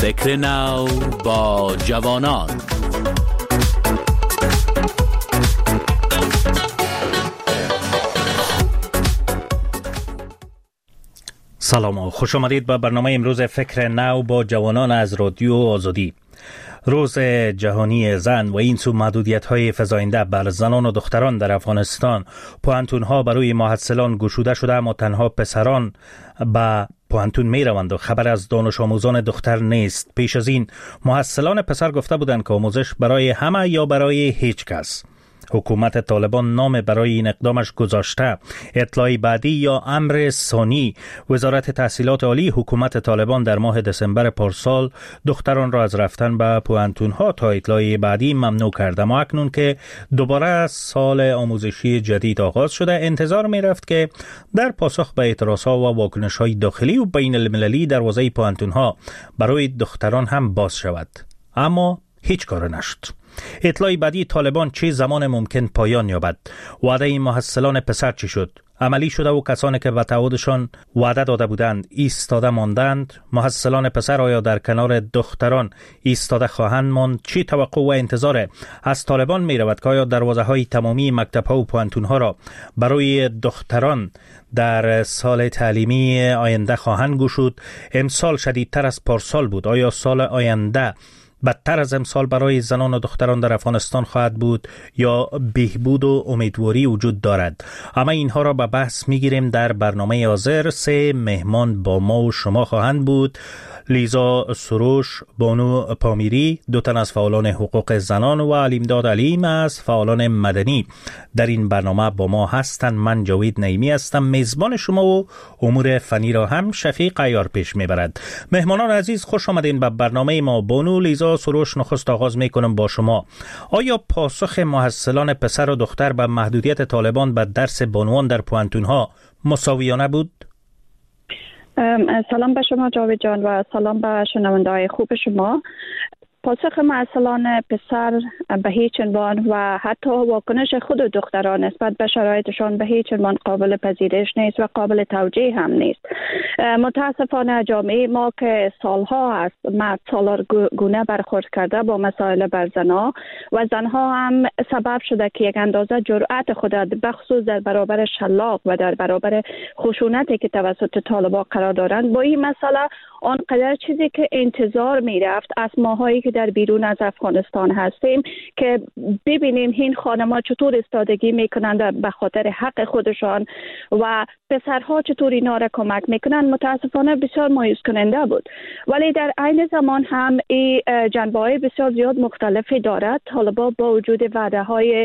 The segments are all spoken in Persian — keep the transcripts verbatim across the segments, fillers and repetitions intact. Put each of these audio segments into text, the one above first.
فکر نو با جوانان. سلام و خوش آمدید به برنامه امروز فکر نو با جوانان از رادیو آزادی. روز جهانی زن و این سو محدودیت‌های فزاینده بر زنان و دختران در افغانستان، پوهنتون‌ها برای محصلان گشوده شده، اما تنها پسران به پوهنتون می روند و خبر از دانش آموزان دختر نیست. پیش از این محصلان پسر گفته بودند که آموزش برای همه یا برای هیچ کس. حکومت طالبان نام برای این اقدامش گذاشته. اطلاع بعدی یا امر ثانی، وزارت تحصیلات عالی حکومت طالبان در ماه دسامبر پارسال دختران را از رفتن به پوهنتون‌ها تا اطلاع بعدی ممنوع کرده. ما اکنون که دوباره سال آموزشی جدید آغاز شده، انتظار می رفت که در پاسخ به اعتراضها و واکنش‌های داخلی و بین المللی دروازه پوهنتون‌ها برای دختران هم باز شود، اما هیچ کار نشد. اطلاع بعدی طالبان چه زمان ممکن پایان یابد؟ وعده این محصلان پسر چی شد؟ عملی شده و کسانی که به تعهدشان وعده داده بودند ایستاده ماندند؟ محصلان پسر آیا در کنار دختران ایستاده خواهند ماند؟ چی توقع و انتظار از طالبان می رود که آیا دروازه های تمامی مکتب ها و پوهنتون ها را برای دختران در سال تعلیمی آینده خواهند گشود؟ امسال شدیدتر از پارسال بود. آیا سال آینده بدتر از امسال برای زنان و دختران در افغانستان خواهد بود یا بهبود و امیدواری وجود دارد؟ اما اینها را به بحث میگیریم در برنامه حاضر. سه مهمان با ما و شما خواهند بود: لیزا سروش، بانو پامیری، دو تن از فعالان حقوق زنان، و علیمداد علیم از فعالان مدنی در این برنامه با ما هستند. من جاوید نعیمی هستم میزبان شما و امور فنی را هم شفیق عیار پیش میبرد. مهمانان عزیز خوش آمدین به برنامه ما. بانو لیزا سروش، نخست آغاز میکنم با شما. آیا پاسخ محصلان پسر و دختر به محدودیت طالبان به درس بانوان در پوهنتون‌ها مساویانه بود؟ سلام به شما جاوید جان و سلام به شنونده‌های خوب شما. پاسخ محصلان پسر به هیچ عنوان و حتی واکنش خود دختران نسبت به شرایطشان به هیچ عنوان قابل پذیرش نیست و قابل توجیه هم نیست. متاسفانه جامعه ما که سالها است مرد سالار گونه برخورد کرده با مسائل بر زنها و زنها هم سبب شده که یک اندازه جرأت خود بخصوص در برابر شلاق و در برابر خشونتی که توسط طالبان قرار دارند با این مسئله آنقدر چیزی که انتظار می رفت از ماهایی که در بیرون از افغانستان هستیم که ببینیم این خانم‌ها چطور استادگی میکنند به خاطر حق خودشان و پسرها چطور اینا را کمک میکنند، متاسفانه بسیار مایوس کننده بود. ولی در عین زمان هم این جنبه‌های بسیار زیاد مختلفی دارد. طالبان با وجود وعده های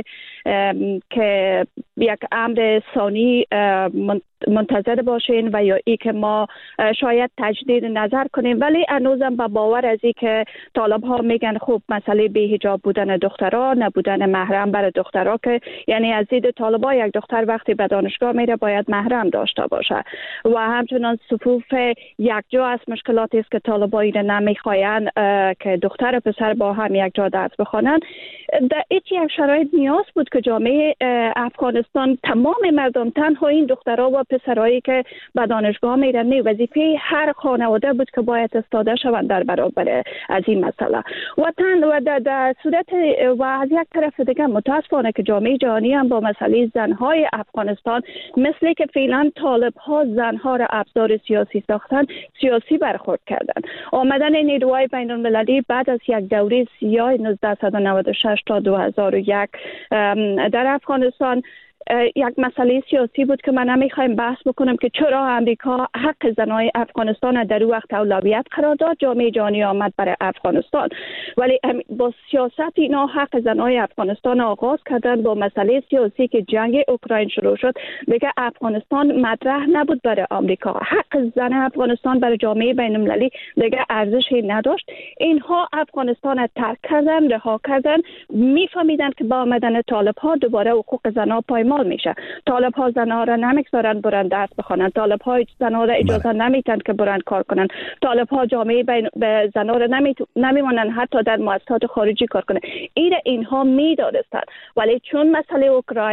که یک امر ثانی منتظر باشین و یا ای که ما شاید تجدید نظر کنیم، ولی هنوزم با باور از ای که طالب ها میگن خوب مسئله بی حجاب بودن دخترها، نبودن محرم برای دخترها، که یعنی از دید طالب ها یک دختر وقتی به دانشگاه میره باید محرم داشته باشه و همچنان صفوف یک جا از مشکلاتی است که طالب ها این نمیخواین که دختر و پسر با هم یک جا درس بخوانند. در ایچ یک شرایط نیاز بود که جامعه افغانستان تمام مردم، تنها این دخترها و پسرایی که به دانشگاه میرن، وظیفه هر خانواده بود که باید استاده شوند در برابر از این مسئله. و تن و در, در صورت و از یک طرف دیگه متاسفانه که جامعه جهانی هم با مسئله زنهای افغانستان مثل که فعلا طالب ها زنها را ابزار سیاسی ساختن، سیاسی برخورد کردن. آمدن نیروهای بین المللی بعد از یک دوره سیاه نوزده نود و شش تا دو هزار و یک در افغانستان یک مسئله سیاسی بود که من نمیخوایم بحث بکنم که چرا امریکا حق زنای افغانستان در اون وقت اولویت قرار داد. جامعه جهانی آمد برای افغانستان، ولی با سیاست اینا حق زنای افغانستان آغاز کردن. با مسئله سیاسی که جنگ اوکراین شروع شد دیگه افغانستان مطرح نبود برای آمریکا. حق زن افغانستان برای جامعه بین المللی دیگه ارزشی نداشت. اینها افغانستان را ترک کردن، رها کردن. میفهمیدن که با آمدن طالب ها دوباره حقوق زنها پایمال میشه. طالب ها زنها را نمیگذارن برن درس بخونن، طالب ها زنها را اجازه نمیدن که برن کار کنن، طالب ها جامعه بین به زنها را نمیمونن حتی در مؤسسات خارجی کار کنن. این اینها میدانستند، ولی چون مسئله اوکراین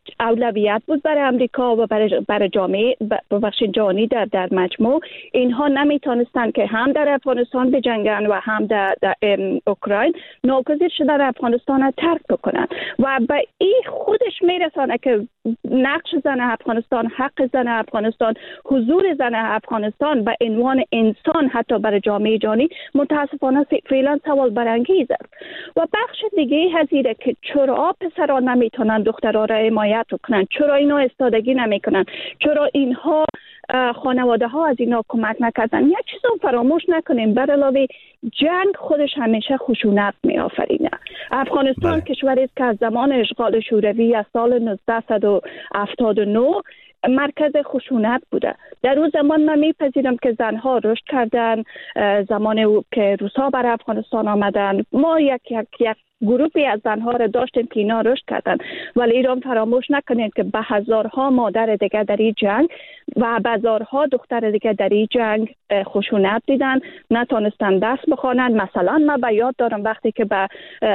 اولویت بود برای امریکا و برای, برای جامعه بخش جهانی در, در مجموع. اینها نمیتونستن که هم در افغانستان بجنگن و هم در, در اوکراین. ناگزیر شدن افغانستان را ترک بکنن و به این خودش میرسانه که نقش زن افغانستان، حق زن افغانستان، حضور زن افغانستان به عنوان انسان حتی برای جامعه جهانی متاسفانه فعلا سوال برانگیز است. و بخش دیگه هزیره که چرا پسران نمیتونن دخترها را حمایت کنن، چرا اینا استادگی نمیکنن، چرا اینها خانواده ها از اینا کمک نکردن. یک چیز رو فراموش نکنیم، بر علاوه جنگ خودش همیشه خشونت می آفرینه. افغانستان بله. کشوری است که از زمان اشغال شوروی از سال نوزده هفتاد و نه مرکز خشونت بوده. در اون زمان من میپذیرم که زنها رشد کردن، زمانی که روسا بر افغانستان آمدن ما یک یک یک گروهی از زنها را داشتیم که اینا رشد کردن، ولی ایران فراموش نکنید که به هزارها مادر دیگه در این جنگ و به هزارها دختر دیگه در این جنگ خشونت دیدن، نتونستن درس بخوانن. مثلا من به یاد دارم وقتی که به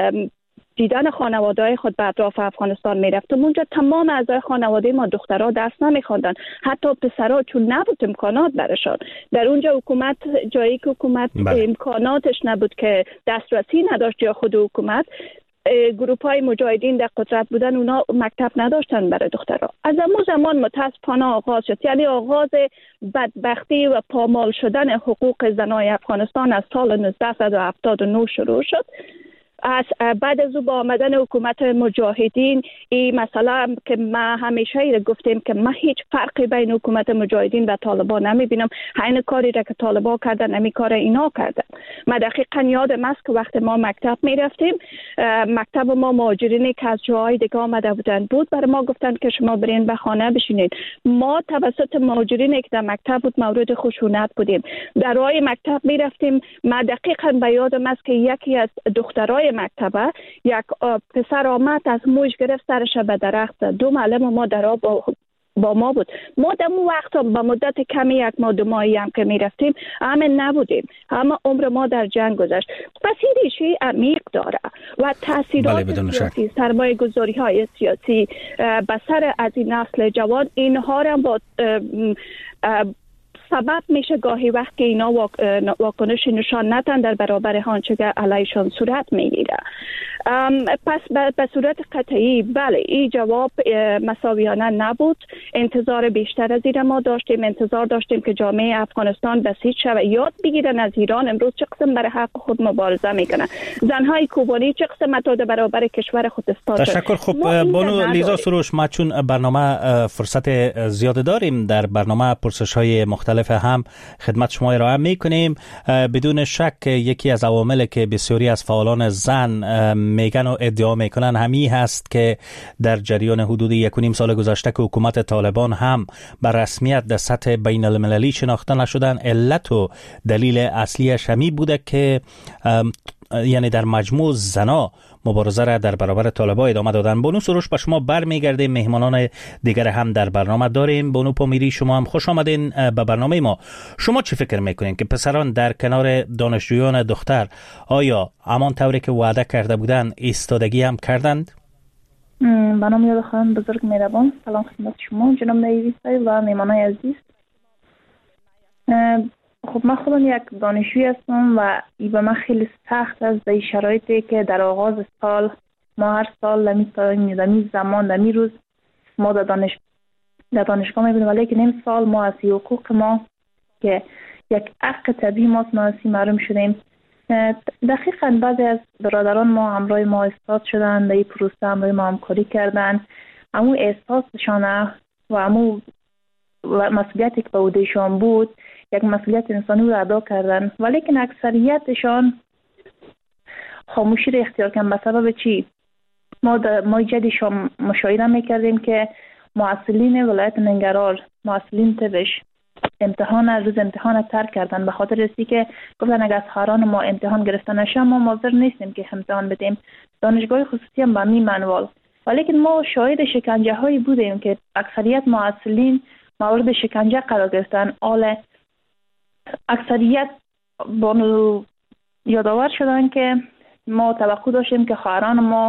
دیدن خانواده خود به اطراف افغانستان میرفتم، اونجا تمام اعضای خانواده ما دخترها درس نمیخواندن، حتی پسرها، چون نبود امکانات برشان. در اونجا حکومت، جایی که حکومت بله. امکاناتش نبود که دسترسی نداشت یا خود حکومت، گروپ های مجاهدین در قدرت بودن، اونا مکتب نداشتن برای دخترها. از اون زمان متاسفانه آغاز شد، یعنی آغاز بدبختی و پامال شدن حقوق زنای افغانستان از سال نوزده هفتاد و نه شروع شد. از بعد از او با آمدن حکومت مجاهدین، این مسئله که ما همیشه ای گفتیم که ما هیچ فرقی بین حکومت مجاهدین و طالبان نمیبینم، همین کاری را که طالبان کردن همین کار اینا کردن. ما دقیقاً یادم است که وقتی ما مکتب میرفتیم، مکتب ما مهاجرینی که از جاهای دیگه آمده بودن بود برای ما گفتن که شما برین به خانه بشینید. ما توسط مهاجرینی که در مکتب بود مورد خشونت بودیم. در راه مکتب میرفتیم، ما دقیقاً به یادم است که یکی از دخترای مکتبه یک پسر آمد از موش گرفت سرش به درخت. دو معلم ما در آب با, با ما بود. ما در اون وقت با مدت کمی یک ماه دو ماهی هم که می رفتیم همه نبودیم، همه عمر ما در جنگ گذشت. پس این ریشه عمیق داره و تاثیرات بله سیاسی، سرمایه گذاری های سیاسی به سر از این نسل جوان، اینها را با سبب میشه گاهی وقت که اینا واکنش نشان ندن در برابر آنچه که علیشان صورت میگیره. پس به صورت قطعی بله این جواب مساویانه نبود. انتظار بیشتر از این ما داشتیم، انتظار داشتیم که جامعه افغانستان بسیج شود، یاد بگیرن از ایران امروز چه قسم برای حق خود مبارزه میکنن. زنهای کوبانی چه قسم متاد برابر کشور خود استاد. تشکر. خب بانو لیزا سروش، ما چون برنامه فرصت زیاد داریم، در برنامه پرسش های مختلف هم خدمت شما ارائه میکنیم. بدون شک یکی از عواملی که بسیاری از فعالان زن میگن و ادعا میکنن همی هست که در جریان حدود یک و نیم سال گذشته که حکومت طالبان هم بر رسمیت در سطح بین المللی شناخته نشدن، علت و دلیل اصلیش همی بوده که یعنی در مجموع زنا مبارزه را در برابر طالبان ادامه دادن. بانو سروش، به شما برمیگردیم. مهمانان دیگر هم در برنامه داریم. بانو پامیری، شما هم خوش آمدین به برنامه ما. شما چی فکر میکنین که پسران در کنار دانشجویان دختر آیا همان طوری که وعده کرده بودن ایستادگی هم کردند؟ به نام یاد خانم بزرگ مهربان، سلام خدمت شما جناب نایبی و مهمانان عزیز. خب من خودم یک دانشجوی هستم و ای به من خیلی سخت است در شرایطی که در آغاز سال ما هر سال در می زمان در می روز ما در دانش در دانشگاه می بودیم، ولی که نیم سال ما از حقوق ما که یک حق طبیعی ماست ما اسی محروم شدیم. دقیقاً بعضی از برادران ما همراه ما استاد شدن، در این پروسه همراه ما همکاری کردن. همون احساسشان و همون مسئولیتی که به عهدهشان بود یک مسئولیت انسانی رو ادا کردن، ولی که اکثریتشان خاموشی رو اختیار کردن. به سبب چی؟ ما در ما جدیشان مشاهده میکردیم که مسئولین ولایت ننگرهار، مسئولین تبش امتحان روز امتحان ترک کردن به خاطر رسی که گفتن اگر از خواهران ما امتحان گرفته نشه ما حاضر نیستیم که امتحان بدیم. دانشگاه خصوصی هم به می منوال، ولی که ما شاهد شکنجه هایی بودیم که اکثریت مسئولین مورد شکنجه قرار گرفتن. آل اکثریت بانو یادآور شدن که ما توقع داشتیم که خواهران ما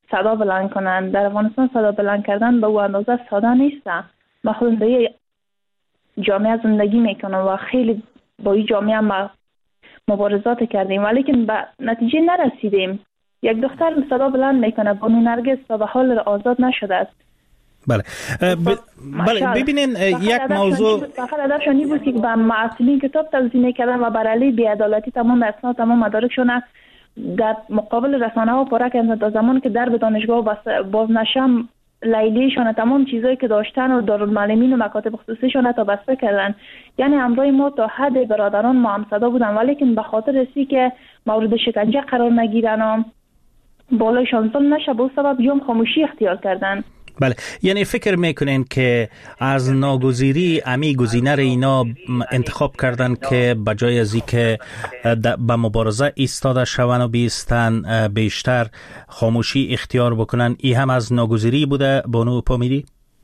صدا بلند کنند. در افغانستان صدا بلند کردن به او اندازه ساده نیست. ما خودم در یک جامعه زندگی میکنم و خیلی با این جامعه ما مبارزات کردیم ولیکن به نتیجه نرسیدیم. یک دختر صدا بلند میکنه، بانو نرگس تا به حال آزاد نشده است. بله ب... بله ببینین یک موضوع فقط هدفشون بود که به معصومین کتاب توزیع میکردن و بر علیه بی‌عدالتی تمام اسناد تمام مدارکشون در مقابل رسانه ها پاره کردن تا زمان که در به دانشگاه باز نشم لیلیشون تمام چیزایی که داشتن و دارالمعلمین و مکاتب خصوصیشون تا بسته کردن. یعنی همراه ما تا حد برادران ما هم صدا بودن ولیکن به خاطر رسی که مورد شکنجه قرار نگیرن و بالایشان ظلم نشه به سبب یوم خاموشی اختیار کردن. بله یعنی فکر میکنین که از ناگزیری امی گزینه را اینا انتخاب کردن که بجای از اینکه به مبارزه ایستاده شون و بیستن بیشتر خاموشی اختیار بکنن، ای هم از ناگزیری بوده بانو پامیری؟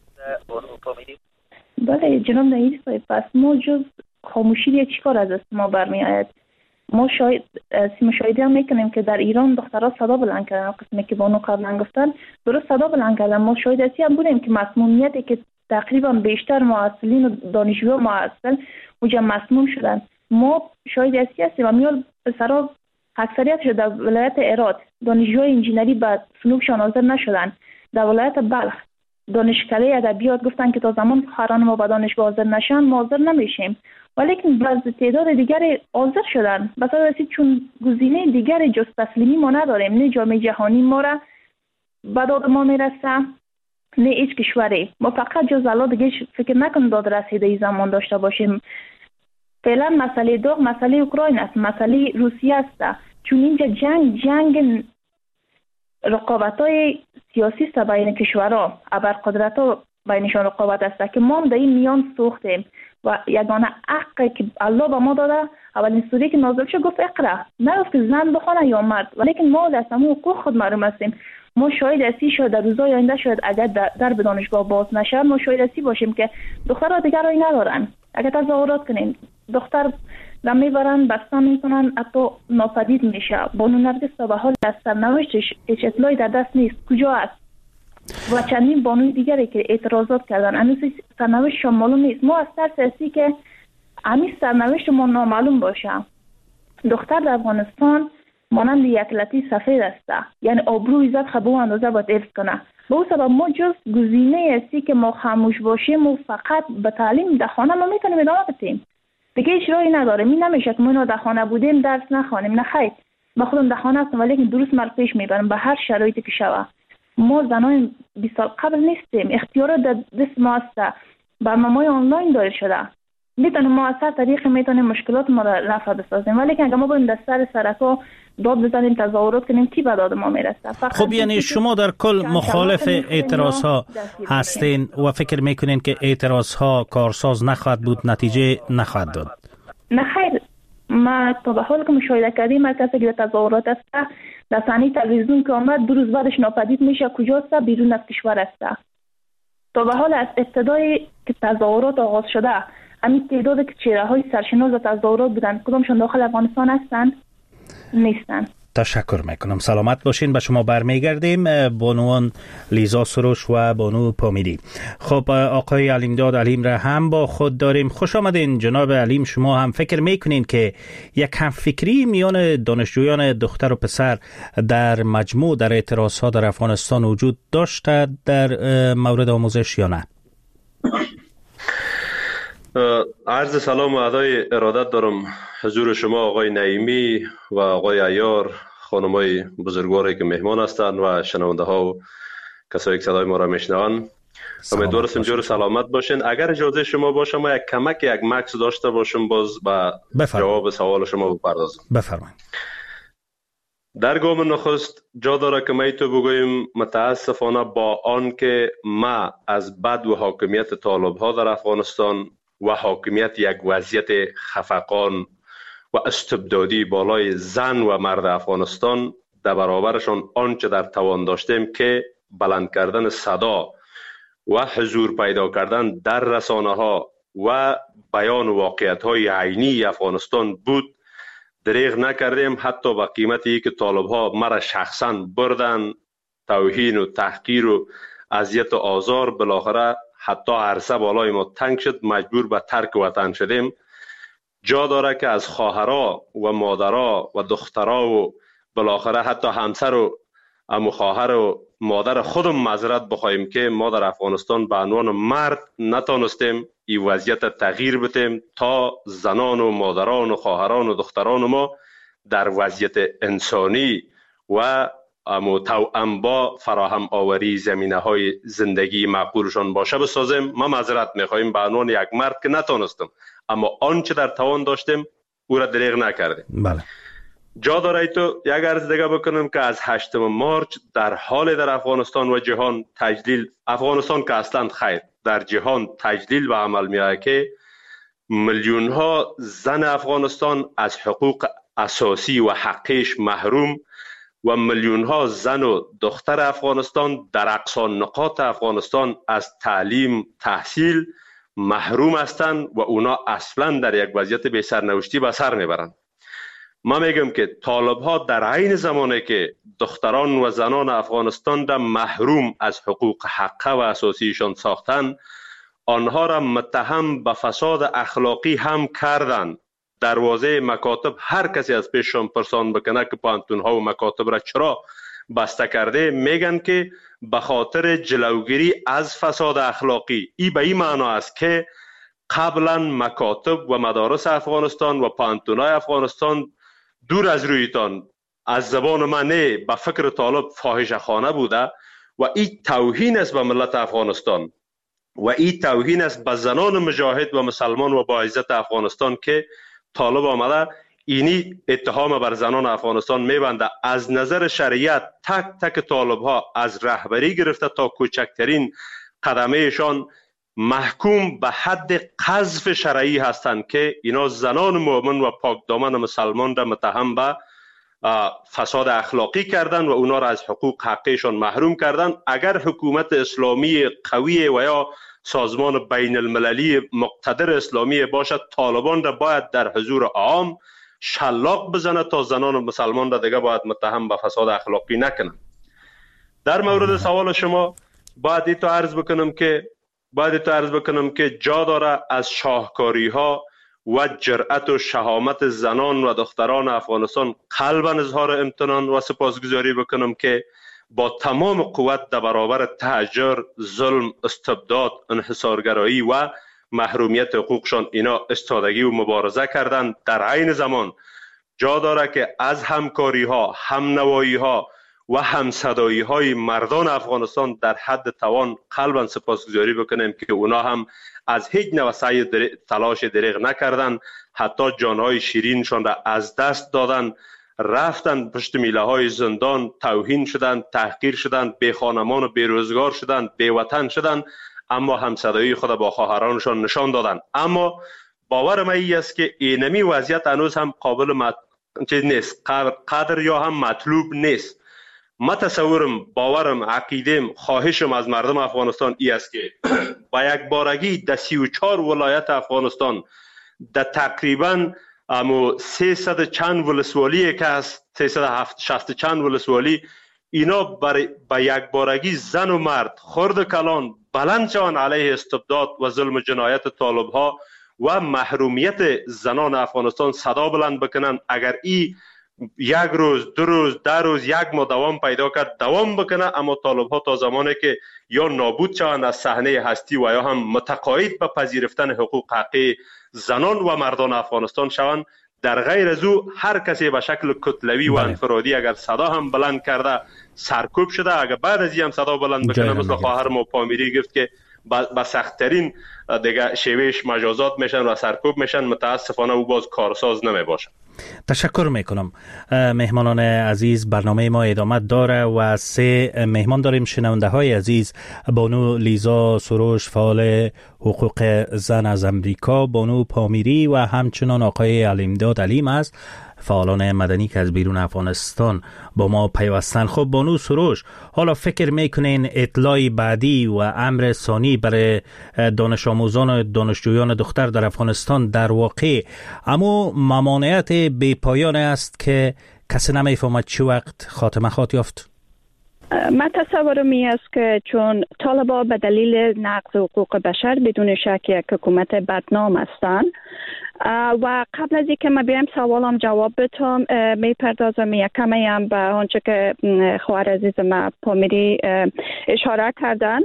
بله جناب نهیر صاحب، پس ما جز خاموشی یک چیکار از است ما برمی آید؟ ما شاید مشاهده هم میکنیم که در ایران دخترها صدا بلند کردن، قسمی که بانو قبلا گفتن درست صدا بلند کردن. ما شاید اسی هم بودیم که مسمومیتی که تقریبا بیشتر معسلین و دانشجو معسل اوجا مسموم شدن. ما شاید اسی هستیم و میال پسرها اکثریتش در ولایت هرات دانشجوی انجینری به صنوبشان حاضر نشدن. در ولایت بلخ دانشکده ادبیات گفتن که تا زمان خواهران ما به دانشگاه حاضر نشن ما حاضر نمیشیم، ولیکن بعض تعداد دیگری حاضر شدن. مثلا رسید چون گزینه دیگری جز تسلیمی ما نداریم، نه جامعه جهانی ما را به داد ما میرسه نه هیچ کشوری. ما فقط جز الله دیگه فکر نکنم داد رسیده ای زمان داشته باشیم. فعلا مسئله داغ مسئله اوکراین است، مسئله روسیه است، چون اینجا جنگ جنگ رقابت‌های سیاسی است بین کشورها، ابرقدرت‌ها بینشان رقابت است که ما در این میان سوختیم و یگانه حقی که الله به ما داده اولین سوره که نازل شد گفت اقرا، نه گفت که زن بخونه یا مرد، ولیکن ما از همون حقوق خود محروم هستیم. ما شاید اسی شد در روزهای آینده شاید اگر در, در به دانشگاه باز نشه ما شاید اسی باشیم که دخترها دیگر رای ندارن. اگر تظاهرات کنیم دختر دم میبرن بستن میکنن حتی ناپدید میشه. بانو نرگس تا به حال از سرنوشتش هیچ اطلاعی در دست نیست کجا است و چندین بانوی دیگری که اعتراضات کردن هنوز سرنوشتشان معلوم نیست. ما از ترس اسی که همین سرنوشت ما نامعلوم باشه. دختر در افغانستان مانند یک لطی سفید است، یعنی آبرو عزت خبو اندازه باید حفظ کنه. به اون سبب ما جز گزینه اسی که ما خاموش باشیم و فقط به تعلیم در خانه ما میتونیم ادامه بدیم، دیگه هیچ راهی نداریم. این نمیشه که ما در خانه بودیم درس نخوانیم، نه خیر، ما خودم در خانه هستم ولی درست مر پیش میبرم به هر شرایطی که شوه. ما زنای بیست سال قبل نیستیم، اختیارات در دست ما است، برنامه‌های آنلاین دایر شده، میتونیم ما از هر طریق میتونیم مشکلات ما را رفع بسازیم، ولی اگه ما بریم در سر سرکا داد بزنیم تظاهرات کنیم کی به داد ما میرسه؟ خب یعنی شما در کل مخالف اعتراض ها هستین و فکر میکنین که اعتراض ها کارساز نخواهد بود، نتیجه نخواهد داد؟ نه خیر، ما تا به حال که مشاهده کردیم مرکزی که تظاهرات است در صحنه تلویزیون که آمد دو روز بعدش ناپدید میشه، کجاست؟ بیرون از کشور است. تا به حال از ابتدای که تظاهرات آغاز شده همین تعداد که چهره های سرشناس تظاهرات بودن کدامشون داخل افغانستان هستند؟ نیستن. تشکر میکنم، سلامت باشین. به شما برمیگردیم بانوان لیزا سروش و بانو پامیری. خب آقای علیمداد علیم را هم با خود داریم. خوش آمدین جناب علیم. شما هم فکر میکنین که یک همفکری میان دانشجویان دختر و پسر در مجموع در اعتراض ها در افغانستان وجود داشته در مورد آموزش یا نه؟ عرض سلام و ادای ارادت دارم حضور شما آقای نعیمی و آقای عیار، خانمای بزرگواری که مهمان هستند و شنونده ها و کسایی که صدای ما را میشنوند. امیدوارم جور سلامت باشین. اگر اجازه شما باشه ما یک کمک یک مکس داشته باشم باز با جواب سوال شما بپردازم. بفرمایید. در گام نخست جا داره که ما تو بگوییم متاسفانه با آن که ما از بد و حاکمیت طالب ها در افغانستان و حاکمیت یک وضعیت خفقان و استبدادی بالای زن و مرد افغانستان در برابرشان آنچه در توان داشتیم که بلند کردن صدا و حضور پیدا کردن در رسانه ها و بیان واقعیت های عینی افغانستان بود. دریغ نکردیم، حتی با قیمتی که طالب ها مرا شخصا بردن توهین و تحقیر و اذیت و آزار، بالاخره حتی عرصه بالای ما تنگ شد، مجبور به ترک وطن شدیم. جا داره که از خواهرها و مادرها و دخترها و بالاخره حتی همسر و امو خواهر و مادر خودم معذرت بخوایم که ما در افغانستان به عنوان مرد نتانستیم این وضعیت تغییر بدیم تا زنان و مادران و خواهران و دختران ما در وضعیت انسانی و امو توأم با فراهم آوری زمینه های زندگی معقولشان باشه بسازیم. ما معذرت میخوایم به عنوان یک مرد که نتانستم، اما آنچه در توان داشتیم او را دریغ نکردیم. بله. جا داره تو یک عرض دیگه بکنم که از هشتم مارچ در حال در افغانستان و جهان تجلیل، افغانستان که اصلا خیر، در جهان تجلیل به عمل میاد که میلیون ها زن افغانستان از حقوق اساسی و حقیش محروم و میلیون ها زن و دختر افغانستان در اقصا نقاط افغانستان از تعلیم تحصیل محروم هستند و اونا اصلا در یک وضعیت بی سرنوشتی به سر میبرند. ما میگم که طالب ها در عین زمانی که دختران و زنان افغانستان را محروم از حقوق حقه و اساسیشان ساختن، آنها را متهم به فساد اخلاقی هم کردند. دروازه مکاتب هر کسی از پیششان پرسان بکنه که پانتون ها و مکاتب را چرا بسته کرده، میگن که به خاطر جلوگیری از فساد اخلاقی. ای به این معنا است که قبلا مکاتب و مدارس افغانستان و پانتون های افغانستان دور از رویتان، از زبان من نه، به فکر طالب فاحشه خانه بوده و این توهین است به ملت افغانستان و این توهین است به زنان مجاهد و مسلمان و با عزت افغانستان که طالب آمده اینی اتهام بر زنان افغانستان میبنده. از نظر شریعت تک تک طالب ها از رهبری گرفته تا کوچکترین قدمهشان محکوم به حد قذف شرعی هستند که اینا زنان مؤمن و پاک دامن مسلمان را متهم به فساد اخلاقی کردن و اونا را از حقوق حقیشان محروم کردن. اگر حکومت اسلامی قوی و یا سازمان بین المللی مقتدر اسلامی باشد، طالبان را باید در حضور عام شلاق بزنه تا زنان مسلمان را دیگه باید متهم به فساد اخلاقی نکنن. در مورد سوال شما باید ایتو عرض بکنم که باید ایتو عرض بکنم که جا داره از شاهکاری ها و جرأت و شهامت زنان و دختران افغانستان قلباً اظهار امتنان و سپاسگزاری بکنم که با تمام قوت در برابر تهجر، ظلم، استبداد، انحصارگرایی و محرومیت حقوقشان اینا استادگی و مبارزه کردند. در عین زمان جا داره که از همکاری ها، همنوایی ها و همصدایی های مردان افغانستان در حد توان قلباً سپاسگزاری بکنیم که اونا هم از هیچ نوع سعی تلاش دریغ نکردند، حتی جانهای شیرینشان را از دست دادن، رفتن پشت میله های زندان، توهین شدند، تحقیر شدند، بی خانمان و بی روزگار شدند، بی وطن شدند، اما همصدایی خود با خواهرانشان نشان دادند. اما باور من این است که اینمی وضعیت هنوز هم قابل مت... چیز نیست، قدر یا هم مطلوب نیست. ما تصورم، باورم، عقیدم، خواهشم از مردم افغانستان ای است که با یک بارگی در سی و چهار ولایت افغانستان در تقریبا امو سیصد چند ولسوالی که هست، سیصد شصت چند ولسوالی، اینا برای با یک بارگی زن و مرد، خرد کلان بلند شوند علیه استبداد و ظلم و جنایت طالب ها و محرومیت زنان افغانستان صدا بلند بکنن. اگر ای یک روز، دو روز، ده روز، یک ماه دوام پیدا کرد، دوام بکنه، اما طالب ها تا زمانی که یا نابود شوند از صحنه هستی و یا هم متقاعد به پذیرفتن حقوق حقی زنان و مردان افغانستان شوند، در غیر از او هر کسی به شکل کتلوی و انفرادی اگر صدا هم بلند کرده سرکوب شده، اگر بعد از این هم صدا بلند بکنه مثل خواهر ما پامیری گفت که با سخت‌ترین دیگه شیوهش مجازات میشن و سرکوب میشن، متاسفانه او باز کارساز نمی باشه. تشکر میکنم. مهمانان عزیز، برنامه ما ادامه داره و سه مهمان داریم. شنونده های عزیز، بانو لیزا سروش، فعال حقوق زن از امریکا، بانو پامیری و همچنان آقای علیمداد علیم است، فعالان مدنی که از بیرون افغانستان با ما پیوستن. خب بانو سروش، حالا فکر میکنین اطلاع بعدی و امر ثانی برای دانش آموزان و دانشجویان دختر در افغانستان در واقع اما ممانعت بی پایان است که کسی نمیفهمد چه وقت خاتمه خواهد یافت؟ من تصورم این است که چون طالبان به دلیل نقض حقوق بشر بدون شک یک حکومت بدنام هستند و قبل از اینکه من بیایم سوالم جواب بدم میپردازم یک کمی هم به آنچه که خواهر عزیز ما پامیری اشاره کردن.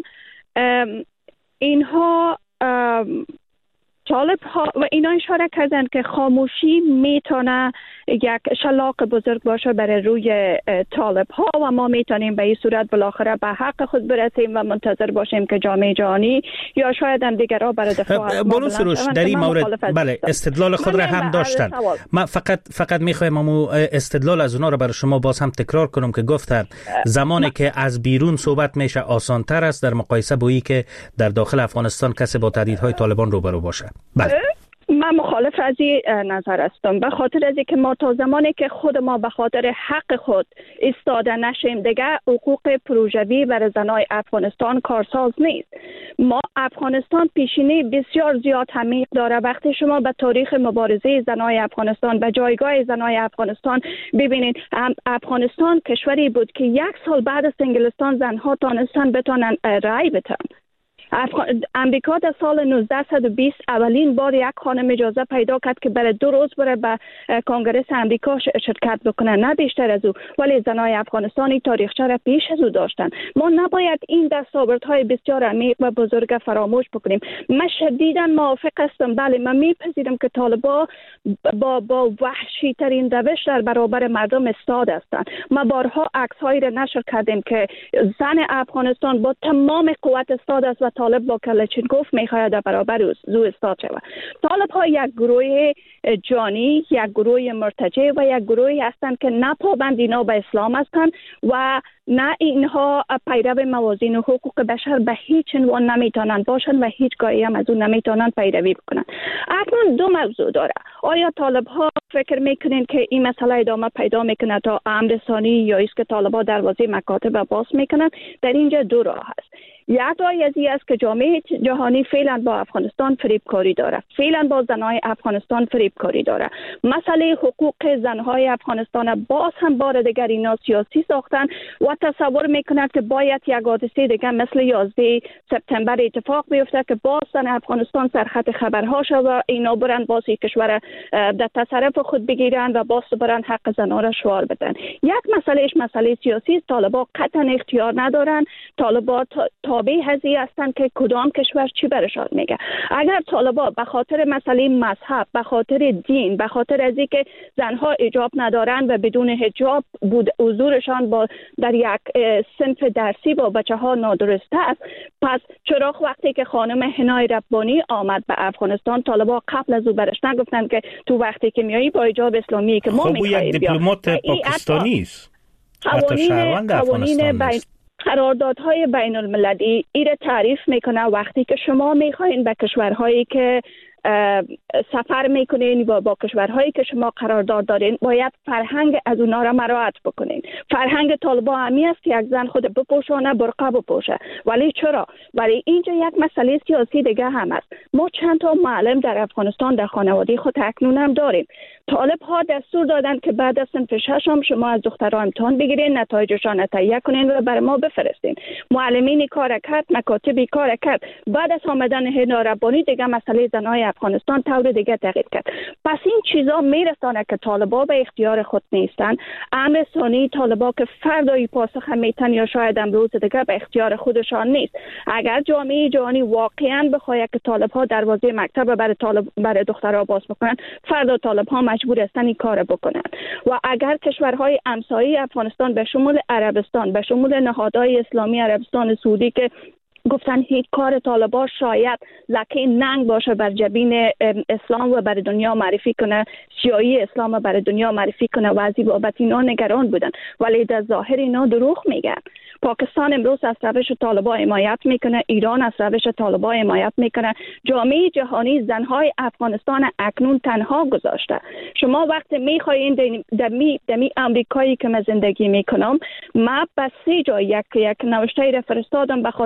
اینها طالب ها و اینا اشاره کردن که خاموشی میتونه یک شلاق بزرگ باشه برای روی طالب ها و ما میتونیم به این صورت بالاخره به حق خود برسیم و منتظر باشیم که جامعه جهانی یا شاید هم دیگرها برای دفاع از ما بانو سروش در این مورد بله استدلال خود را هم داشتن. من فقط فقط میخوایم امو استدلال از اونا رو برای شما باز هم تکرار کنم که گفتن زمانی که از بیرون صحبت میشه آسان تر است در مقایسه با اینکه که در داخل افغانستان کسی با تهدیدهای طالبان روبرو باشه. بله. من مخالف از این نظر هستم، به خاطر از اینکه ما تا زمانی که خود ما به خاطر حق خود ایستاده نشیم دیگه حقوق پروژوی برای زنای افغانستان کارساز نیست. ما افغانستان پیشینه بسیار زیاد عمیق داره. وقتی شما به تاریخ مبارزه زنای افغانستان به جایگاه زنای افغانستان ببینید، افغانستان کشوری بود که یک سال بعد از انگلستان زنها تانستن بتونن رای بدن. امریکا در سال نوزده بیست اولین بار یک خانم اجازه پیدا کرد که برای دو روز بره به کنگره امریکا شرکت بکنه، نه بیشتر از او. ولی زنای افغانستانی تاریخچه را پیش از او داشتن. ما نباید این دستاوردهای بسیار عمیق و بزرگ فراموش بکنیم. من شدیداً موافق هستم. بله من میپذیرم که طالبان با با وحشی ترین روش در برابر مردم استاد هستند. ما بارها عکس‌هایی را نشر کردیم که زن افغانستان با تمام قوت استاد است و طالب با کلچینکوف میخواهد در برابر او استاد شود. طالب ها یک گروه جانی، یک گروه مرتجع و یک گروهی هستند که نه پابند اینا به اسلام هستند و نه اینها پیرو موازین و حقوق بشر به هیچ عنوان نمیتونن باشن و هیچ گاهی هم از اون نمیتونن پیروی بکنن. اکنون دو موضوع داره. آیا طالب ها فکر میکنین که این مسئله ادامه پیدا میکنه تا امر ثانی یا است که طالب ها دروازه مکاتب باز میکنن؟ در اینجا دو راه هست. یک راه از این است که جامعه جهانی فعلا با افغانستان فریبکاری داره، فعلا با زنهای افغانستان فریبکاری داره. مسئله حقوق زنهای افغانستان باز هم بار دیگر اینا سیاسی ساختن و تصور میکنند که باید یک حادثه دیگه مثل یازده سپتامبر اتفاق بیفته که باز زن افغانستان سرخط خبرها شد و اینا برن باز کشور در تصرف خود بگیرن و باز برن حق زنها را شعار بدن. یک مسئلهش مسئله سیاسی است. طالبان قطعا اختیار ندارن. طالبان تابع هزی هستند که کدام کشور چی برشان میگه. اگر طالبان به خاطر مسئله مذهب، به خاطر دین، به خاطر از اینکه زنها حجاب ندارن و بدون حجاب بود حضورشان با در یک صنف درسی با بچه ها نادرسته است، پس چرا وقتی که خانم حنای ربانی آمد به افغانستان طالبان قبل از او برش نگفتن که تو وقتی که میایی با حجاب اسلامی که ما خب میخواهیم یک دیپلمات پاکستانی است. قوانین قوانین بین قراردادهای بین المللی ایره تعریف میکنه وقتی که شما میخواین به کشورهایی که سفر میکنین و با کشورهایی که شما قرارداد دارین باید فرهنگ از اونا را مراعات بکنین. فرهنگ طالبان همی است که یک زن خود بپوشانه، برقه بپوشه. ولی چرا؟ ولی اینجا یک مسئله سیاسی دیگه هم است. ما چند تا معلم در افغانستان در خانواده خود اکنون هم داریم. طالب ها دستور دادن که بعد از صنف ششم شما از دخترها امتحان بگیرین، نتایجشان تهیه کنین و برای ما بفرستین. معلمینی کار کرد، مکاتبی کار کرد. بعد از آمدن حنا ربانی دیگه مسئله زنای افغانستان طور دیگه تغییر کرد. پس این چیزا میرسانه که طالبا به اختیار خود نیستن. امر ثانی طالبا که فردایی پاسخ میتن یا شاید امروز دیگه به اختیار خودشان نیست. اگر جامعه جهانی واقعا بخواد که طالبها دروازه مکتب برای طالب برای دخترها باز بکنن، فردا طالبها مجبور هستن این کار بکنن. و اگر کشورهای همسایه افغانستان به شمول عربستان، به شمول نهادهای اسلامی عربستان سعودی که گفتن هیچ کار طالبان شاید لکه ننگ باشه بر جبین اسلام و بر دنیا معرفی کنه، سیاهی اسلام و بر دنیا معرفی کنه و از این بابت اینا نگران بودن، ولی در ظاهر اینا دروغ میگن. پاکستان امروز از روش طالبان حمایت میکنه، ایران از روش طالبان حمایت میکنه، جامعه جهانی زنهای افغانستان اکنون تنها گذاشته. شما وقتی میخواین دمی دمی امریکایی که من زندگی میکنم، ما به سه جای یک یک نوشته را فرستادم به خاطر زن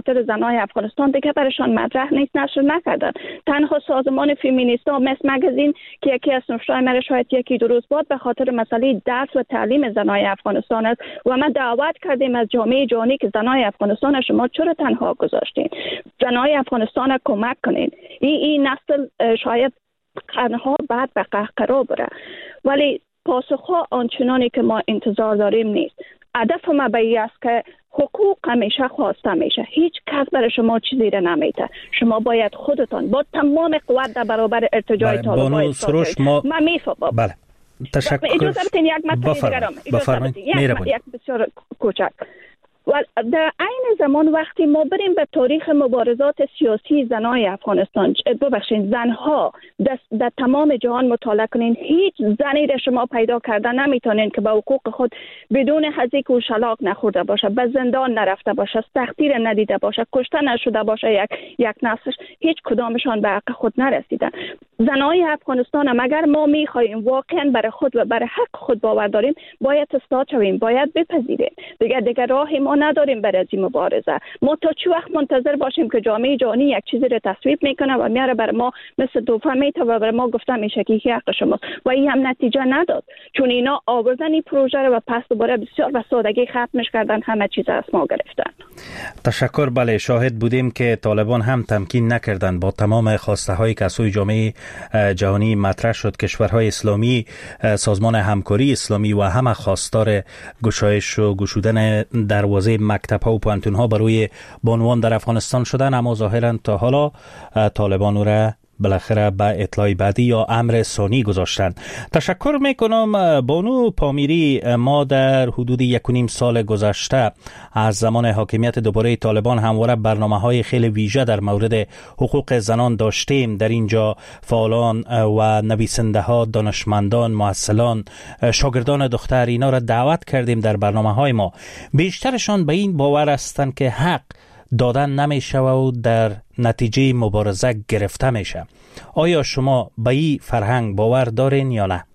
زنای افغانستان دیگه برشان مطرح نیست، نشر نکردن. تنها سازمان فمینیستا مثل مگزین که یکی از نشرهای مرا شاید یکی دو روز بعد به خاطر مسئله درس و تعلیم زنای افغانستان است و ما دعوت کردیم از جامعه جهانی که زنای افغانستان شما چرا تنها گذاشتین؟ زنای افغانستان کمک کنین. این این نسل شاید قرنها بعد به قهقرا بره، ولی پاسخها آنچنانی که ما انتظار داریم نیست. هدف ما به این است که حقوق همیشه خواسته میشه، هیچ کس برای شما چیزی را نمیده. شما باید خودتان با تمام قوت در برابر ارتجاع طالبان ایستادید. ما ما میفهمم. بله تشکر. اجازه بدین یک مطلب دیگرم بفرمایید. یک بسیار کوچک. و در عین زمان وقتی ما بریم به تاریخ مبارزات سیاسی زنای افغانستان، ببخشید زنها در تمام جهان مطالعه کنین، هیچ زنی را شما پیدا کردن نمیتونین که به حقوق خود بدون هزیک و شلاق نخورده باشه، به زندان نرفته باشه، سختی را ندیده باشه، کشته نشده باشه، یک یک نسلش هیچ کدامشان به حق خود نرسیدن. زنای افغانستان هم اگر ما میخواهیم واقعا برای خود و برای حق خود باور داریم، باید اصلاح شویم، باید بپذیریم. دیگه دیگه راهی ما نداریم برای این مبارزه. ما تا چه وقت منتظر باشیم که جامعه جهانی یک چیزی رو تصویب میکنه و میاره بر ما مثل دوفه میته و بر ما گفته میشه که حق شماست و این هم نتیجه نداد، چون اینا آوردن این پروژه رو و پس دوباره بسیار به سادگی ختمش کردن، همه چیز از ما گرفتن. تشکر. بله شاهد بودیم که طالبان هم تمکین نکردند با تمام خواسته هایی که از سوی جامعه جهانی مطرح شد. کشورهای اسلامی، سازمان همکاری اسلامی و همه خواستار گشایش و گشودن دروازه مکتب‌ها و پوهنتون‌ها برای بانوان در افغانستان شدن، اما ظاهراً تا حالا طالبان را بالاخره به اطلاع بعدی یا امر ثانی گذاشتن. تشکر میکنم بانو پامیری. ما در حدود یک و نیم سال گذشته از زمان حاکمیت دوباره طالبان همواره برنامه‌های خیلی ویژه در مورد حقوق زنان داشتیم. در اینجا فعالان و نویسنده‌ها، دانشمندان، محصلان، شاگردان دختر اینا را دعوت کردیم در برنامه‌های ما. بیشترشان به این باور هستند که حق دادن نمیشه و در نتیجه مبارزه گرفته میشه. آیا شما به این فرهنگ باور دارین یا نه؟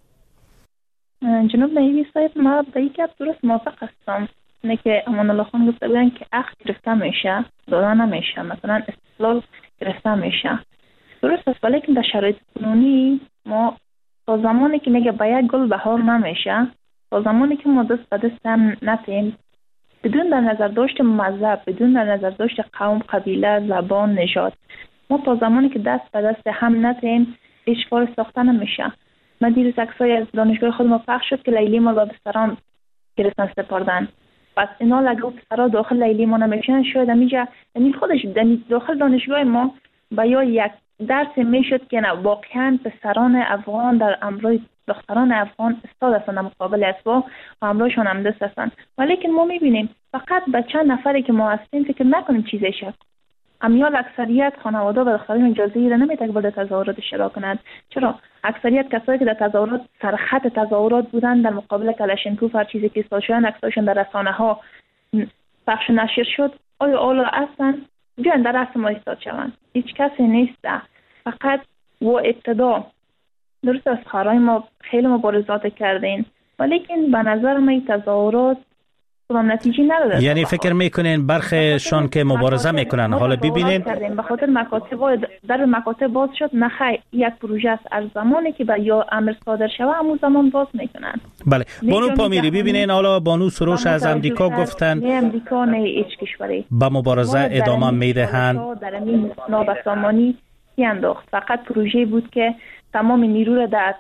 جناب نایبی صاحب، ما به این گپ درست موافق هستم. اینه که امان الله خان گفته بودن که حق گرفته میشه، دادن نمیشه، مثلا استقلال گرفته میشه. درست است، ولی که در شرایط کنونی ما تا زمانی که میگه باید گل بهار نمیشه، تا زمانی که ما دست به دست هم نتیم، بدون در نظر داشت مذهب، بدون در نظر داشت قوم، قبیله، زبان، نژاد، ما تا زمانی که دست به دست هم نتیم هیچ کار ساخته نمیشه. من دیروز عکسای از دانشگاه خود ما پخش شد که لیلی ما با بستران گرفتن سپردن. پس اینا لگو بسترها داخل لیلی ما نمیشن، شاید همیجا یعنی خودش داخل دانشگاه ما با یا یک درس میشد که نه واقعا پسران افغان در امروی دختران افغان استاد هستن مقابل اسبا و امروشان هم دست هستن. ولی که ما میبینیم فقط به چند نفری که ما هستیم فکر نکنیم چیزی شد. امیال اکثریت خانواده و دختران اجازه را نمیده که در تظاهرات اشتراک کنند. چرا؟ اکثریت کسایی که در تظاهرات سرخط تظاهرات بودن در مقابل کلاشینکوف هر چیزی که ایستاد شدن، عکساشون در رسانه ها پخش نشر شد، آیا اولا اصلا بیان در رسم ما ایستاد شوند؟ هیچ کسی نیست. فقط و ابتدا درست از خارای ما خیلی مبارزات کردین، ولی که به نظر من تظاهرات کدام نتیجه نداده. یعنی فکر میکنین برخشان که مبارزه میکنن حالا ببینین به خاطر مکاتب در مکاتب باز شد، نه خیر یک پروژه است، از زمانی که به یا امر صادر شوه همون زمان باز میکنن. بله بانو پامیری ببینین حالا بانو سروش از امریکا گفتن نه امریکا نه هیچ کشوری با مبارزه ادامه میدهن. در این نابسامانی انداخت، فقط پروژه بود که تمام نیرو را در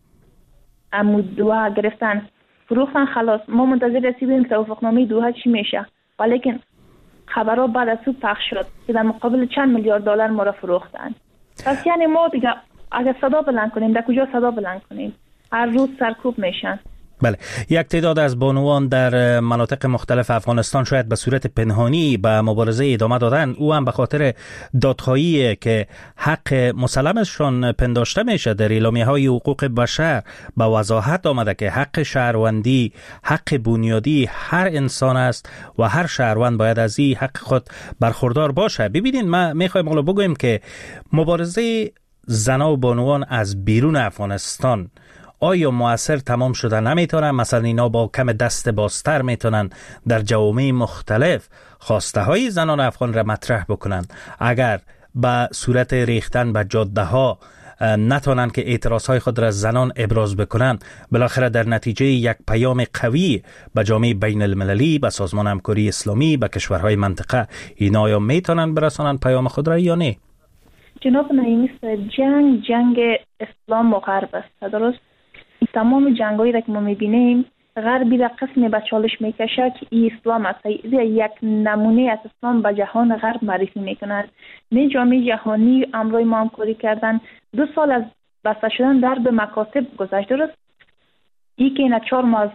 عمود دوها گرفتن فروختن، خلاص. ما منتظر رسیدیم که توافقنامه دوها چی میشه، ولی که خبرها بعد از او پخش شد که در مقابل چند میلیارد دلار ما را فروختن. پس یعنی ما دیگه اگر صدا بلند کنیم در کجا صدا بلند کنیم؟ هر روز سرکوب میشن. بله، یک تعداد از بانوان در مناطق مختلف افغانستان شاید به صورت پنهانی به مبارزه ادامه دادن، او هم به خاطر دادخواهی که حق مسلمشان پنداشته میشه در اعلامیه‌های حقوق بشر به وضاحت آمده که حق شهروندی حق بنیادی هر انسان است و هر شهروند باید از این حق خود برخوردار باشه. ببینید ما میخوایم حالا بگویم که مبارزه زنا و بانوان از بیرون افغانستان آیا مؤثر تمام شده نمیتونن؟ مثلا اینا با کم دست بازتر میتونن در جوامع مختلف خواسته های زنان افغان را مطرح بکنن. اگر به صورت ریختن به جاده ها نتونن که اعتراض های خود را زنان ابراز بکنن، بالاخره در نتیجه یک پیام قوی به جامعه بین المللی، به سازمان همکاری اسلامی، به کشورهای منطقه، اینا آیا میتونن برسانن پیام خود را یا نه؟ جناب نعیمی، جنگ جنگ اسلام و غرب است. درست تمام جنگایی را که ما میبینیم غربی را قسم به چالش میکشه که این اسلام است، یک نمونه از اسلام به جهان غرب معرفی میکنند. نه جامعه جهانی امروی ما همکاری کردن. دو سال از بسته شدن در به مکاتب گذشت. درست ای که این چهار ماه از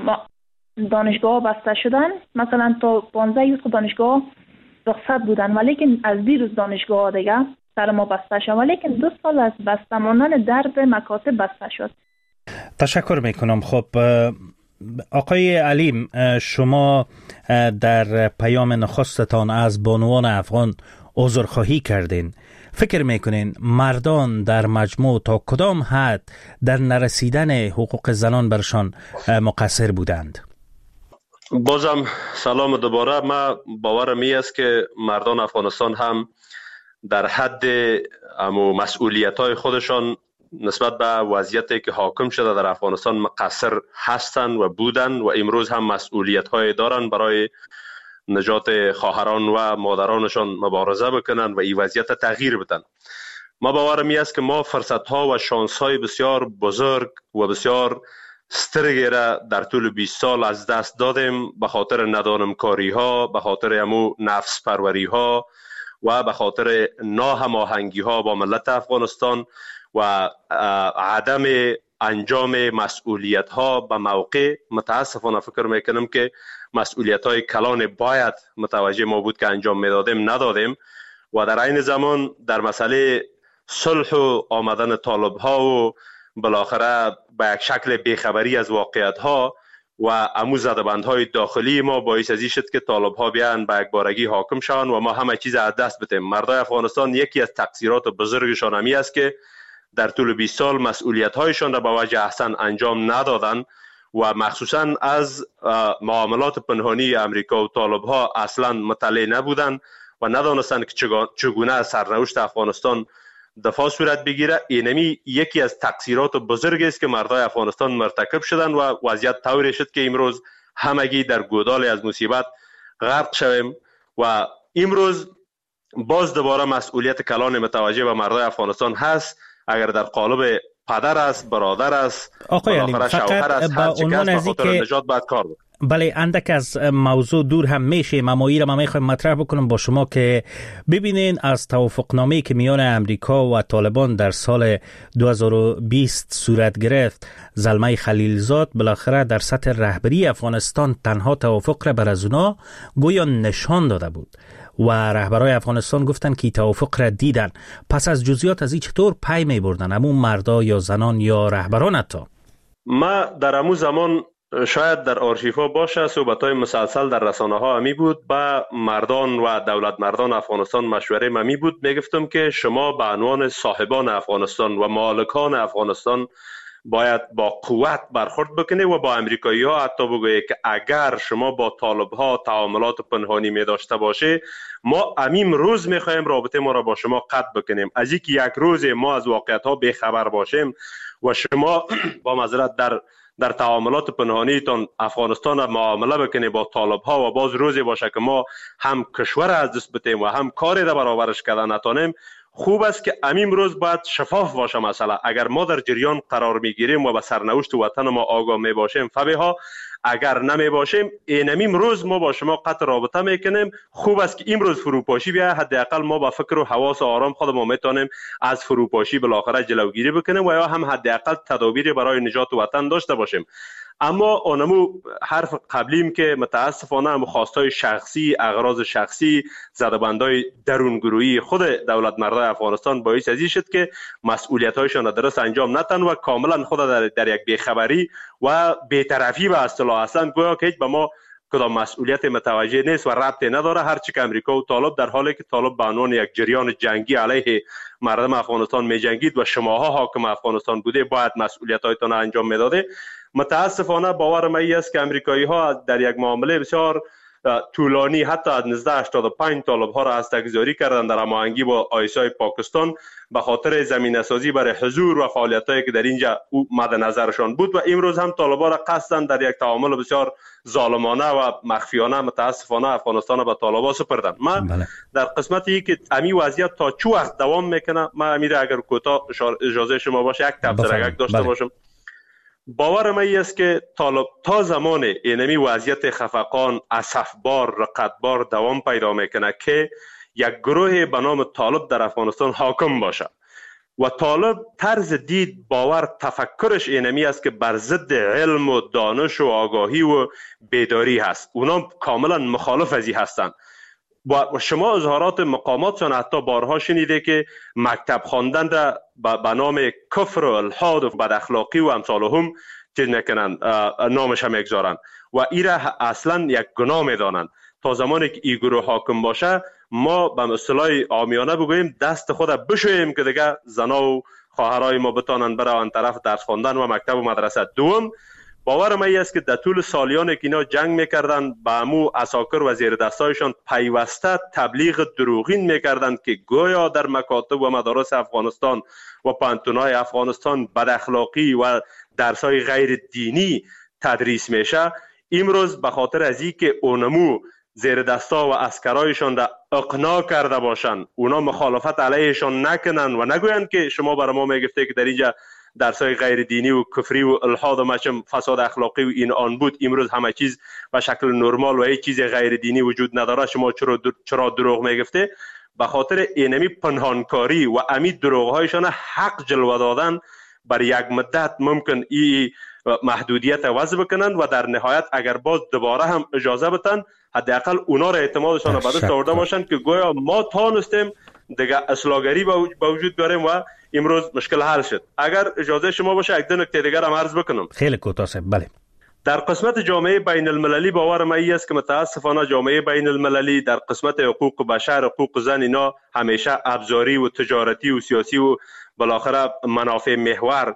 دانشگاه بسته شدن، مثلا تا پانزده روز دانشگاه رخصت بودن، ولی که از دیروز دانشگاه دیگه سر ما بسته شد، ولی که دو سال از بسته ماندن در به مکاتب بسته شد. تشکر میکنم. خب آقای علیم، شما در پیام نخستتان از بانوان افغان عذرخواهی کردین. فکر میکنین مردان در مجموع تا کدام حد در نرسیدن حقوق زنان برشان مقصر بودند؟ بازم سلام دوباره. ما باورم می است که مردان افغانستان هم در حد امو مسئولیت های خودشان نسبت به وضعیتی که حاکم شده در افغانستان مقصر هستند و بودند و امروز هم مسئولیت های دارند برای نجات خواهران و مادرانشان مبارزه بکنند و این وضعیت تغییر بدن. ما باورم می است که ما فرصت ها و شانس های بسیار بزرگ و بسیار سترگی را در طول بیست سال از دست دادیم به خاطر ندانمکاری ها، به خاطر امو نفس پروری ها و به خاطر ناهماهنگی ها با ملت افغانستان و عدم انجام مسئولیت ها به موقع. متاسفانه فکر میکنم که مسئولیت های کلان باید متوجه ما بود که انجام میدادیم ندادیم و در این زمان در مسئله صلح و آمدن طالب ها و بالاخره به یک شکل بیخبری از واقعیت ها و امو زدبند های داخلی ما باعث ازی شد که طالب ها بیان به یک بارگی حاکم شوند و ما همه چیز از دست بدیم. مردای افغانستان یکی از تقصیرات بزرگشان همی است که در طول بیست سال مسئولیت هایشان را به وجه احسن انجام ندادن و مخصوصا از معاملات پنهانی امریکا و طالب ها اصلا مطلع نبودن و ندانستند که چگونه سرنوشت افغانستان دفاع صورت بگیره. اینمی یکی از تقصیرات بزرگی است که مردای افغانستان مرتکب شدن و وضعیت طوری شد که امروز همگی در گودال از مصیبت غرق شویم و امروز باز دوباره مسئولیت کلان متوجه به مردای افغانستان هست. اگر در قالب پدر است، برادر است، آقای علیم، فقط با عنوان از که نجات باید کار بکنه. بله، اندک از موضوع دور هم میشه. ممایی را من میخوایم مطرح بکنم با شما که ببینین از توافقنامه‌ای که میان امریکا و طالبان در سال دو هزار و بیست صورت گرفت، زلمه خلیلزاد بالاخره در سطح رهبری افغانستان تنها توافق را بر از اونا گویا نشان داده بود و رهبرای افغانستان گفتن که توافق را دیدن. پس از جزئیات از این چطور پی می بردن همون مردا یا زنان یا رهبران حتی؟ ما در همون زمان شاید در آرشیفا باشه صحبت‌های مسلسل در رسانه ها همی بود با مردان و دولت مردان افغانستان مشوره همی بود. میگفتم که شما به عنوان صاحبان افغانستان و مالکان افغانستان باید با قوت برخورد بکنه و با امریکایی ها حتی بگویه که اگر شما با طالب ها تعاملات پنهانی می داشته باشه، ما امیم روز می خواهیم رابطه ما را با شما قطع بکنیم. از اینکه یک روز ما از واقعیت ها بیخبر باشیم و شما با معذرت در در تعاملات پنهانی تان افغانستان را معامله بکنه با طالب ها و باز روزی باشه که ما هم کشور از دست بتیم و هم کاری را برابرش کردن نتانیم، خوب است که امیم روز باید شفاف باشه. مثلا اگر ما در جریان قرار میگیریم و به سرنوشت وطن ما آگاه می باشیم فبها، اگر نمی باشیم این امیم روز ما با شما قطع رابطه میکنیم. خوب است که امروز فروپاشی بیاید، حداقل ما با فکر و حواس و آرام خودمون میتونیم از فروپاشی بالاخره جلوگیری بکنیم و یا هم حداقل تدابیری برای نجات وطن داشته باشیم. اما اونمو حرف قبلیم که متاسفانه هم خواستای شخصی، اغراض شخصی، زدبندای درونگروهی خود دولت مردای افغانستان باعث ازی شد که مسئولیت‌هایشان درست انجام ندن و کاملا خود در, در یک بیخبری و بی‌طرفی به اصطلاح اصلا گویا که هیچ به ما کدام مسئولیت متوجه نیست و ربطی نداره، هرچی که امریکا و طالب در حالی که طالب به عنوان یک جریان جنگی علیه مردم افغانستان می جنگید و شماها حاکم افغانستان بوده باید مسئولیت هایتان انجام میداده. متاسفانه باورم این است که امریکایی ها در یک معامله بسیار طولانی حتی از نزد هشتاد و پنج طالب ها را هسته‌گذاری کردند در هماهنگی با آیسای پاکستان به خاطر زمینه سازی برای حضور و فعالیتایی که در اینجا مد نظرشان بود و امروز هم طالبا را قصداً در یک تعامل بسیار ظالمانه و مخفیانه متاسفانه افغانستان به طالبا سپردند. من بله. در قسمتی که امی وضعیت تا چه وقت دوام میکنه، من امیر اگر کوتاه اجازه شما باشه یک تبصره داشته بله. باشم. باورم این است که طالب تا زمان اینمی وضعیت خفقان، اسفبار، رقتبار دوام پیدا میکنه که یک گروه به نام طالب در افغانستان حاکم باشه و طالب طرز دید، باور، تفکرش اینمی است که بر ضد علم و دانش و آگاهی و بیداری هست. اونا کاملا مخالف ازی هستند و شما اظهارات مقاماتشان حتی بارها شنیده که مکتب خواندن را به نام کفر و الحاد و بد اخلاقی و امثالهم چیز میکنن، نامش هم میگذارن و این را اصلا یک گناه میدانند. تا زمانی که این گروه حاکم باشه ما به اصطلاح عامیانه بگوییم دست خود بشوییم که دیگه زنا و خواهرای ما بتانن برون طرف درس خواندن و مکتب و مدرسه. دوم باورم این است که در طول سالیانی که اینا جنگ میکردن به امو عساکر و زیر دستایشان پیوسته تبلیغ دروغین میکردن که گویا در مکاتب و مدارس افغانستان و پانتونای افغانستان بد اخلاقی و درسای غیر دینی تدریس میشه. امروز به خاطر از این که اونمو زیر دستا و عسکرایشان را اقناع کرده باشند اونا مخالفت علیهشان نکنن و نگویند که شما برای ما میگفته که در اینجا درسای غیر دینی و کفری و الحاد و مچم فساد اخلاقی و این آن بود، امروز همه چیز به شکل نرمال و هیچ چیز غیر دینی وجود نداره، شما چرا در... چرا دروغ میگفته؟ به خاطر اینمی پنهانکاری و امی دروغهایشان حق جلوه دادن بر یک مدت ممکن ای محدودیت وضع بکنن و در نهایت اگر باز دوباره هم اجازه بتن حداقل اونا را اعتمادشان به دست آورده باشن که گویا ما تانستیم دیگه اصلاحگری به وجود بیاریم و امروز مشکل حل شد. اگر اجازه شما باشه یک دو نکته دیگر هم عرض بکنم. خیلی کوتاه صاحب. بله. در قسمت جامعه بین المللی باورم این است که متاسفانه جامعه بین المللی در قسمت حقوق بشر، حقوق زن اینا همیشه ابزاری و تجارتی و سیاسی و بالاخره منافع محور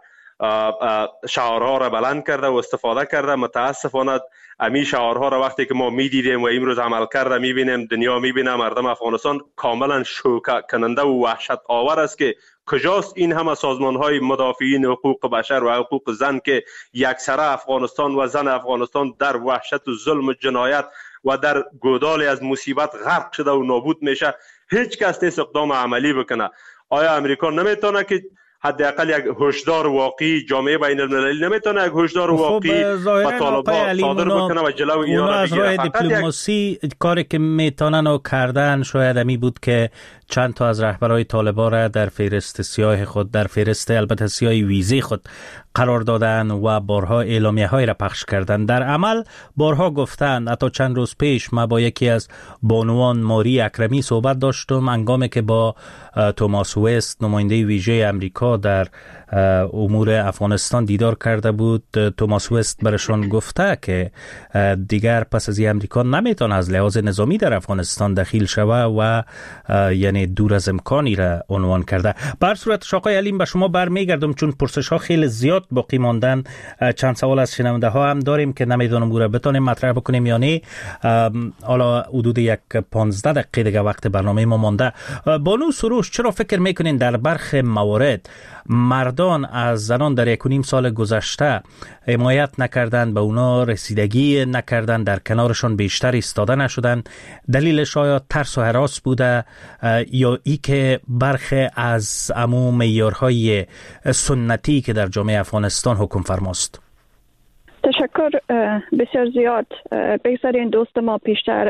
شعارها را بلند کرده و استفاده کرده. متاسفانه امی شعارها را وقتی که ما میدیدیم و امروز عمل کرده میبینیم، دنیا میبینه، مردم افغانستان کاملا شوکه کننده و وحشت آور است که کجاست این همه سازمان های مدافعین حقوق بشر و حقوق زن که یکسره افغانستان و زن افغانستان در وحشت و ظلم و جنایت و در گودالی از مصیبت غرق شده و نابود میشه. هیچ کس نیست اقدام عملی بکنه. آیا امریکا نمیتونه که حداقل یک هشدار واقعی، جامعه بین المللی نمیتونه یک هشدار واقعی با طالبان صادر بکنه و جلو اینا را بگیره؟ از راه دیپلماسی کاری که میتونن و کردن شاید امی بود که چند تا از رهبرای طالبان را در فهرست سیاه خود، در فهرست البته سیاه ویزی خود قرار دادن و بارها اعلامیه های را پخش کردن. در عمل بارها گفتن. حتی چند روز پیش ما با یکی از بانوان ماری اکرمی صحبت داشتم هنگامی که با توماس وست نماینده ویژه امریکا در امور افغانستان دیدار کرده بود. توماس وست برشان گفته که دیگر پس از امریکا نمیتونه از لحاظ نظامی در افغانستان دخیل شوه و یعنی دور از امکانی را عنوان کرده. بر صورت شاقای علیم به شما برمیگردم چون پرسش ها خیلی زیاد باقی ماندن. چند سوال از شنونده ها هم داریم که نمیدونم او را بتونیم مطرح بکنیم یا نه. حالا حدود یک پانزده دقیقه دیگه وقت برنامه ما مانده. بانو سروش، چرا فکر میکنین در برخی موارد مردان از زنان در یک و نیم سال گذشته حمایت نکردند، به اونا رسیدگی نکردند، در کنارشان بیشتر ایستاده نشدند؟ دلیلش آیا ترس و هراس بوده یا ای که برخی از عموم معیارهای سنتی که در جامعه افغانستان حکم فرماست؟ تشکر. بسیار زیاد. بگذارین دوست ما پیشتر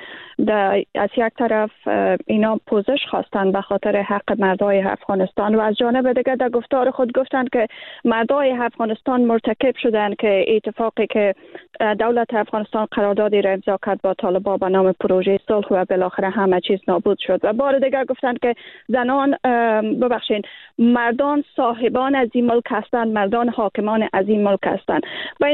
از یک طرف اینا پوزش خواستن به خاطر حق مردای افغانستان و از جانب دیگر در گفتار خود گفتند که مردای افغانستان مرتکب شدند که اتفاقی که دولت افغانستان قراردادی را امضا کرد با طالبان به نام پروژه صلح و بالاخره همه چیز نابود شد. و بار دیگر گفتند که زنان ببخشید مردان صاحبان از این ملک هستند، مردان حاکمان از این ملک هستند. و عنوان یک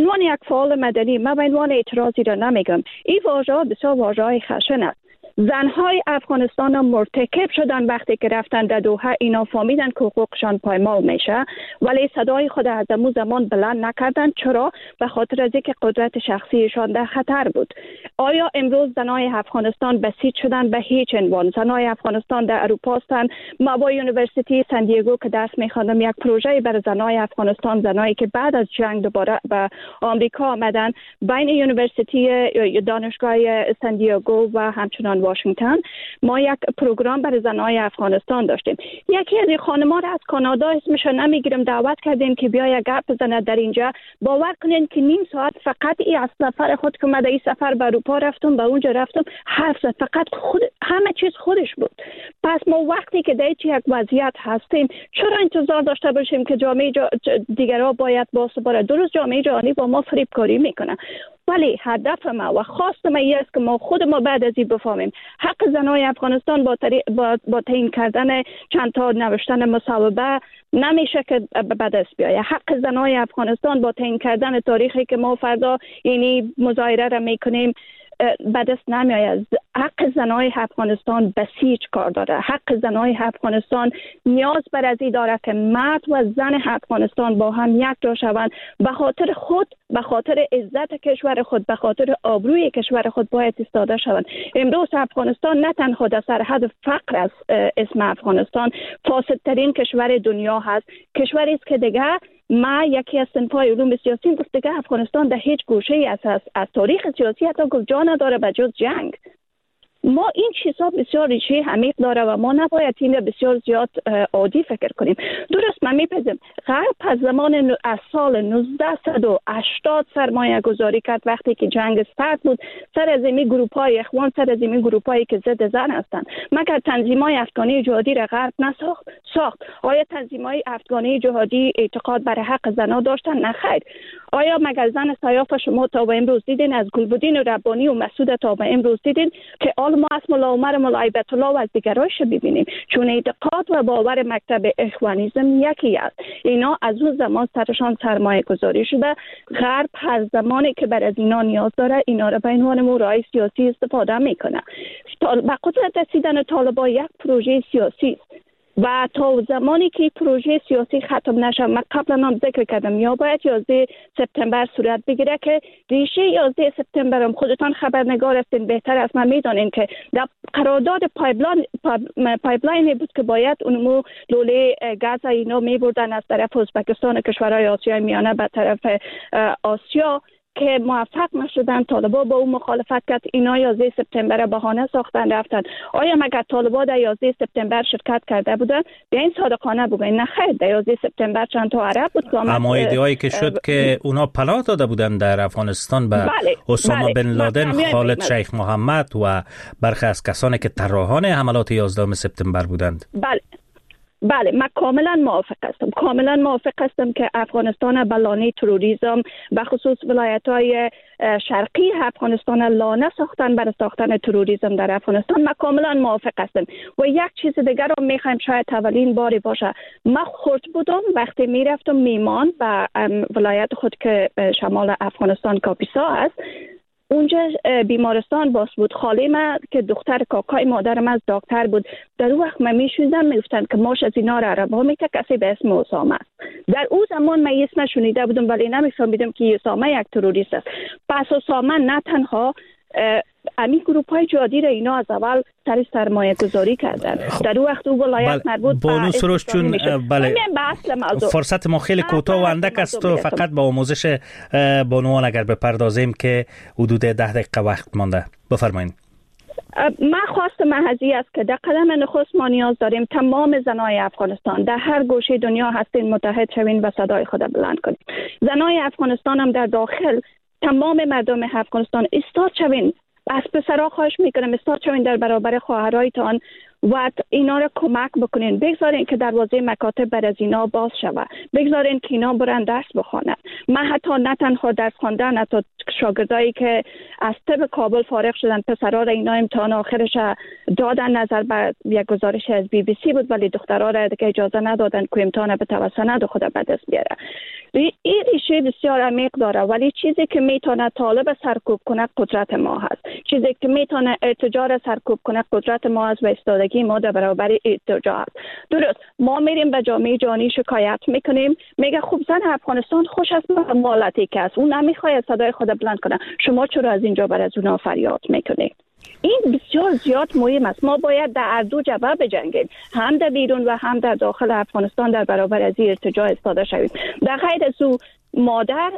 فعال مدنی، من به عنوان اعتراضی را نمیگم، این واژه بسیار واژه خشن است. زنهای افغانستان هم مرتکب شدن وقتی که رفتن در دوحه، اینا فهمیدن که حقوقشان پایمال میشه ولی صدای خود از امو زمان بلند نکردن. چرا؟ به خاطر از اینکه قدرت شخصیشان در خطر بود. آیا امروز زنهای افغانستان بسیج شدن؟ به هیچ عنوان. زنهای افغانستان در اروپا هستند. ما با یونیورسیتی سن دیگو که دست می‌خواندم یک پروژه برای زنهای افغانستان، زنایی که بعد از جنگ دوباره به آمریکا آمدن، بین یونیورسیتی دانشگاه سن دیگو و همچنان واشنگتن ما یک پروگرام برای زنهای افغانستان داشتیم. یکی از خانم‌ها را از کانادا، اسمش نمیگیرم، دعوت کردیم که بیا یک گپ بزنه در اینجا. باور کنین که نیم ساعت فقط این از سفر خود که من در این سفر به اروپا رفتم، به اونجا رفتم، حرف زد. فقط خود همه چیز خودش بود. پس ما وقتی که در یک وضعیت هستیم چرا انتظار داشته باشیم که جامعه جا... دیگرها باید باسپاره؟ درست جامعه جهانی با ما فریبکاری میکنه. ولی هدف ما و خواست ما این است که ما خود ما بعد از این بفهمیم حق زنای افغانستان با, تری... با... با تعیین کردن چند تا نوشتن مصوبه نمیشه که به دست بیایه. حق زنای افغانستان با تعیین کردن تاریخی که ما فردا اینی مظاهره را میکنیم به دست نمیآید. حق زنای افغانستان بسیج کار داره. حق زنای افغانستان نیاز بر از این داره که مرد و زن افغانستان با هم یک جا شوند. به خاطر خود، به خاطر عزت کشور خود، به خاطر آبروی کشور خود باید ایستاده شوند. امروز افغانستان نه تنها در سرحد فقر است، اسم افغانستان فاسدترین کشور دنیا هست. کشوری است که دیگه ما یکی از صنف‌های علوم سیاسی گفت دیگه افغانستان در هیچ گوشه‌ای از, از از تاریخ سیاسی حتی گفت جا نداره به جز جنگ. ما این چیزها بسیار ریشه عمیق داره و ما نباید این بسیار زیاد عادی فکر کنیم. درست من میپذیرم غرب از زمان از سال نوزده و هشتاد سرمایه گذاری کرد وقتی که جنگ استارت بود سر از این گروپ‌های اخوان، سر از این گروپ‌هایی که ضد زن هستند. مگر تنظیم‌های افغانی جهادی را غرب نساخت؟ ساخت. آیا تنظیم‌های افغانی جهادی اعتقاد بر حق زن‌ها داشتن؟ نه خیر. آیا مگر زن سیاف شما تا به امروز دیدین؟ از گلبدین ربانی و مسعود تا به امروز دیدین که آل ما از ملا عمر ملا عیبت الله و از دیگرایش ببینیم؟ چون اعتقاد و باور مکتب اخوانیسم یکی است. اینا از اون زمان سرشان سرمایه گذاری شده. غرب هر زمانی که بر از اینا نیاز داره اینا را به عنوان مورای سیاسی استفاده میکنه. با قدرت رسیدن طالبان یک پروژه سیاسی است و تا زمانی که پروژه سیاسی ختم نشه، من قبلا هم ذکر کردم، یا باید یازده سپتامبر صورت بگیره که ریشه یازده سپتامبر هم خودتان خبرنگار هستین، بهتر از من میدانین که در قرارداد پایپلاین پایپلاینی بود که باید اونمو لوله گاز اینا میبردن از طرف ازبکستان، کشورهای آسیای میانه به طرف آسیا که موفق نشدن. طالبا با اون مخالفت کرد، اینا یازده سپتامبر بهانه ساختن رفتن. آیا مگر طالبا در یازده سپتامبر شرکت کرده بودن؟ به این صادقانه بگوین نه خیر. در یازده سپتامبر چند تا عرب بود که اما ایده‌ای که شد که اونا پناه داده بودن در افغانستان به بله، اسامه بله، بن لادن، خالد شیخ محمد و برخی از کسانی که طراحان حملات یازده سپتامبر بودند. بله بله من کاملا موافق هستم کاملا موافق هستم که افغانستان به لانه تروریسم و خصوص ولایت‌های شرقی افغانستان لانه ساختن برای ساختن تروریسم در افغانستان. من کاملا موافق هستم و یک چیز دیگر رو میخوایم شاید اولین باری باشه. من خود بودم وقتی میرفتم میمان و ولایت خود که شمال افغانستان کاپیسا است، اونجا بیمارستان باز بود. خاله من که دختر کاکای مادرم از دکتر بود، در اون وقت من میشوندم میگفتن که ماش از اینا را عربا میته کسی به اسم اسامه است. در اون زمان من اسم شنیده بودم ولی نمیفهمیدم که اسامه یک تروریست است. پس اسامه نه تنها امی گروپ های جهادی را اینا از اول سر سرمایه گذاری کردن. در اون وقت اون ولایت بله. مربوط به بانو سروش چون بله. فرصت ما خیلی کوتاه و اندک است و فقط با آموزش بانوان اگر بپردازیم که حدود ده دقیقه وقت مانده. بفرمایید. من خواست محضی است که در قدم نخست ما نیاز داریم تمام زنای افغانستان در هر گوشه دنیا هستین متحد شوین و صدای خود بلند کنیم. زنای افغانستان هم در داخل، تمام مردم افغانستان ایستاد شوین. از پسرها خواهش میکنم ایستاد شوین در برابر خواهرایتان و اینا را کمک بکنین. بگذارین که دروازه مکاتب بر از اینا باز شود. بگذارین که اینا برن درس بخونن. من حتی نه تنها درس خواندن، حتی شاگردایی که از طب کابل فارغ شدن، پسرا را اینا امتحان آخرش دادن، نظر بر یک گزارش از بی بی سی بود، ولی دخترها را دیگه اجازه ندادن که امتحان به توسط خود به دست بیاره. این ریشه بسیار عمیق داره، ولی چیزی که میتونه طالب سرکوب کنه قدرت ما هست. چیزی که میتونه ارتجاع سرکوب کنه قدرت ما هست و ایستادگی ما در برابر ارتجاع هست. درست ما میریم به جامعه جهانی شکایت میکنیم، میگه خوب زن افغانستان خوش است مالتی که است، اون نمیخواد صدای خود بلند کنه، شما چرا از اینجا بر از اونها فریاد میکنید؟ این بسیار زیاد مهم است. ما باید در هر دو جبهه بجنگیم، هم در بیرون و هم در داخل افغانستان در برابر از این ارتجاع ایستاده شویم. در غیر از او مادر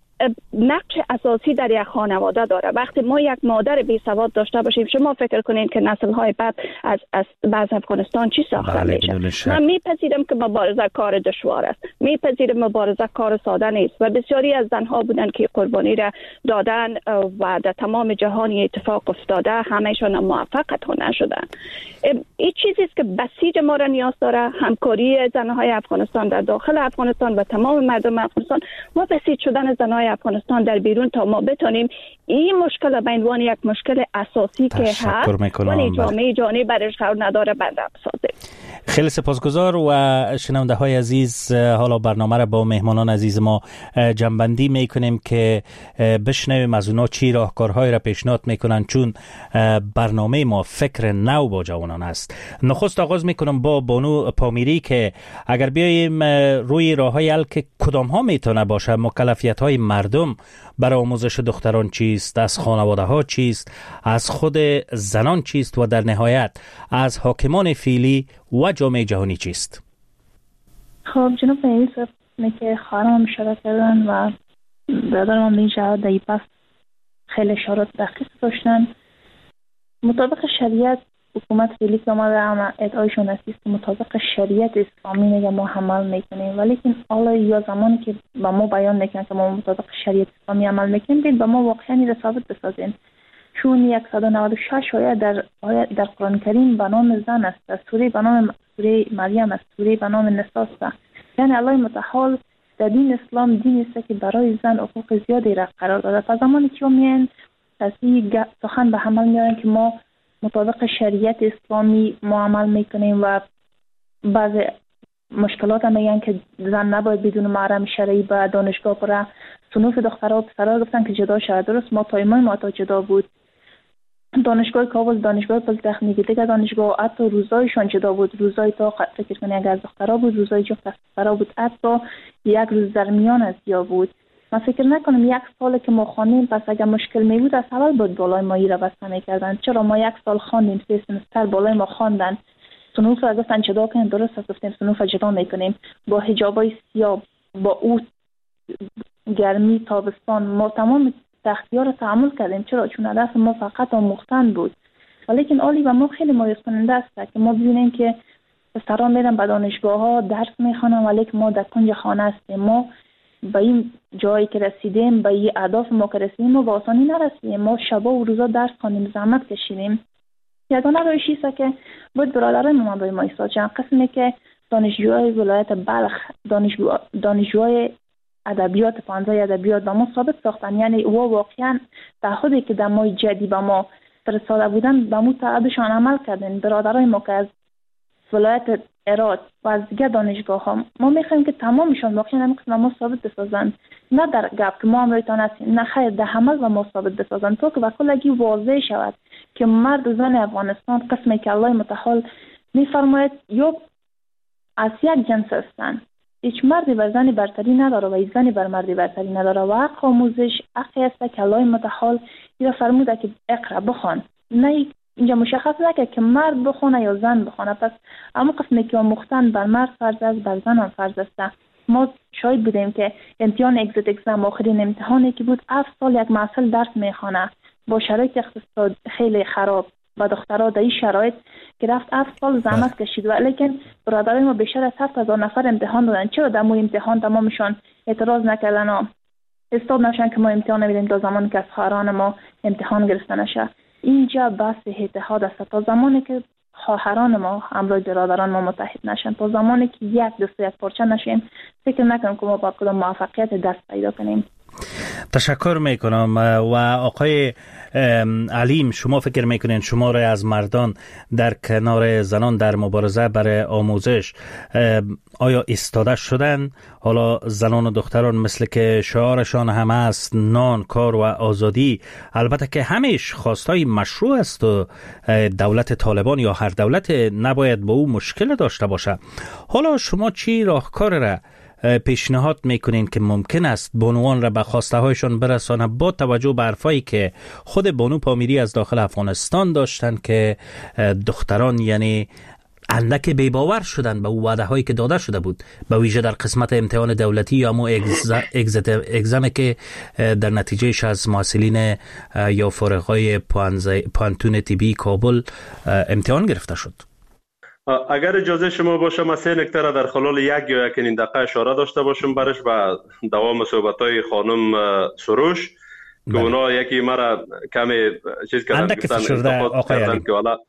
نقش اساسی در یک خانواده داره. وقتی ما یک مادر بی سواد داشته باشیم، شما فکر کنین که نسل‌های بعد از از بعض افغانستان چی ساخته میشه؟ من میپذیرم که مبارزه کار دشوار است، میپذیرم مبارزه کار ساده نیست و بسیاری از زنها بودن که قربانی را دادن و در تمام جهان اتفاق افتاده، همهشون موفق نشدن. این چیزی است که بسیج ما را نیاز داره، همکاری زنهای افغانستان در داخل افغانستان و تمام مردم افغانستان و بسیج شدن زنهای افغانستان در بیرون تا ما بتونیم این مشکل به عنوان یک مشکل اساسی که هست ولی جامعه جهانی برش قرار نداره برنامه سازه. خیلی سپاسگزار. و شنونده های عزیز، حالا برنامه را با مهمانان عزیز ما جنبندی میکنیم که بشنویم از اونا چی راهکارهایی را پیشنهاد میکنن، چون برنامه ما فکر نو با جوانان است. نخست آغاز میکنم با بانو پامیری که اگر بیاییم روی راههای حل که کدام ها میتونه باشه، مکلفیت های مردم برای آموزش دختران چیست، از خانواده ها چیست، از خود زنان چیست و در نهایت از حاکمان فعلی و جامعه جهانی چیست؟ خب جناب یوسف که خواهرم اشاره کردن و برادرم هم این شهر در پس خیلی اشارات دقیق داشتن. مطابق شریعت حکومت فعلی که ما در ادعایشون است که مطابق شریعت اسلامی میگه ما عمل میکنیم، ولی که حالا یا زمانی که با ما بیان میکنن که ما مطابق شریعت اسلامی عمل میکنیم، بید با ما واقعا این ثابت بسازین. چون صد و نود و شش آیه در آیه در قرآن کریم به نام زن است، در سوره به نام سوره مریم است، سوره به نام نساء است. یعنی الله متعال در دین اسلام دین است که برای زن حقوق زیادی را قرار داده. تا زمانی که میان از این سخن به عمل میارن که ما مطابق شریعت اسلامی ما عمل میکنیم و بعض مشکلات هم میگن که زن نباید بدون محرم شرعی به دانشگاه بره. صنوف دخترها و پسرها گفتن که جدا شد. درست ما تایمای ما تا جدا بود. دانشگاه کابل، دانشگاه پلی‌تکنیک، دیگه دانشگاه حتی روزایشان جدا بود. روزای تا فکر کنی اگر از دخترها بود، روزای جفت از پسرها بود، حتی یک روز در میان از یا بود. من فکر نکنم یک سال که ما خواندیم پس اگر مشکل می بود از اول بود بالای ما را بسته میکردن. چرا ما یک سال خواندیم، سه سمستر بالای ما خواندن، صنوف را گفتن جدا کنیم، درست است گفتیم صنوف جدا میکنیم با حجابای سیاه، با او گرمی تابستان ما تمام تختیار را تحمل کردیم. چرا؟ چون هدف ما فقط آموختن بود. ولیکن عالی و ما خیلی مایوس کننده است که ما ببینیم که پسران میرن به دانشگاه ها درس میخوانن، ولی ما در کنج خانه هستیم. ما به این جایی که رسیدیم، به این اهداف ما که رسیدیم، ما با آسانی نرسیدیم. ما شبا و روزا درس خوانیم، زحمت کشیدیم. یگانه روشی است که بود برادران ما به ما ایستاد. چند قسمی که دانشجوهای ولایت بلخ، دانشجو دانشجوهای ادبیات، پانزه ادبیات با ما ثابت ساختن، یعنی او واقعا تعهدی که در ماه جدی با ما فرستاده بودن به مو تعهدشان عمل کردن. برادرای ما که از ولایت هرات و از دیگر دانشگاه ها، ما میخوایم که تمامشان واقعا هم قسم ما ثابت بسازن، نه در گپ که ما امریتان هستیم، نه خیر در عمل و ما ثابت بسازن، تا که وکلگی واضح شود که مرد و زن افغانستان قسمی که الله متعال میفرماید یا از یک جنس هستند. هیچ مردی بر زنی برتری نداره و هیچ زنی بر مردی برتری نداره و حق آموزش حقی است که الله متعال ایرا فرموده که اقرا بخوان. نه اینجا مشخص نکه که مرد بخونه یا زن بخونه. پس اما قسمی که آموختن بر مرد فرض است، بر زن هم فرض است. ما شاید بودیم که امتحان اگزیت اگزم، آخرین امتحانی که بود، هفت سال یک محصل درس میخونه با شرایط اقتصاد خیلی خراب و دخترها در این شرایط گرفت هفت سال زحمت کشید. ولیکن برادرای ما بیشتر از هفت هزار نفر امتحان دادن. چرا در مو امتحان تمامشان اعتراض نکردن، استاد نشن که ما امتحان نمیدیم تا زمانی که از خواهران ما امتحان گرفته نشه؟ اینجا بحث اتحاد است. تا زمانی که خواهران ما همراه برادران ما متحد نشن، تا زمانی که یک دست یک پارچه نشیم، فکر نکنم که ما با کدام موفقیت دست پیدا کنیم. تشکر میکنم. و آقای علیم، شما فکر میکنین شما را از مردان در کنار زنان در مبارزه برای آموزش آیا ایستاده شدن؟ حالا زنان و دختران مثل که شعارشان هم است نان، کار و آزادی، البته که همیش خواستای مشروع است و دولت طالبان یا هر دولت نباید با او مشکل داشته باشه. حالا شما چی راهکار را پیشنهاد میکنین که ممکن است بانوان را به خواسته هایشان برسانه، با توجه به حرفایی که خود بانو پامیری از داخل افغانستان داشتن که دختران یعنی اندک بی‌باور شدن به او وعده هایی که داده شده بود، به ویژه در قسمت امتحان دولتی یا مو اگزم که در نتیجهش از محصلین یا فارغای پانتون تیبی کابل امتحان گرفته شد. اگر اجازه شما باشه من سه نکته را در خلال یک یا یک دقیقه اشاره داشته باشم برش و دوام صحبت‌های خانم سروش که اونا یکی مرا کمی چیز کردن گفتن که والا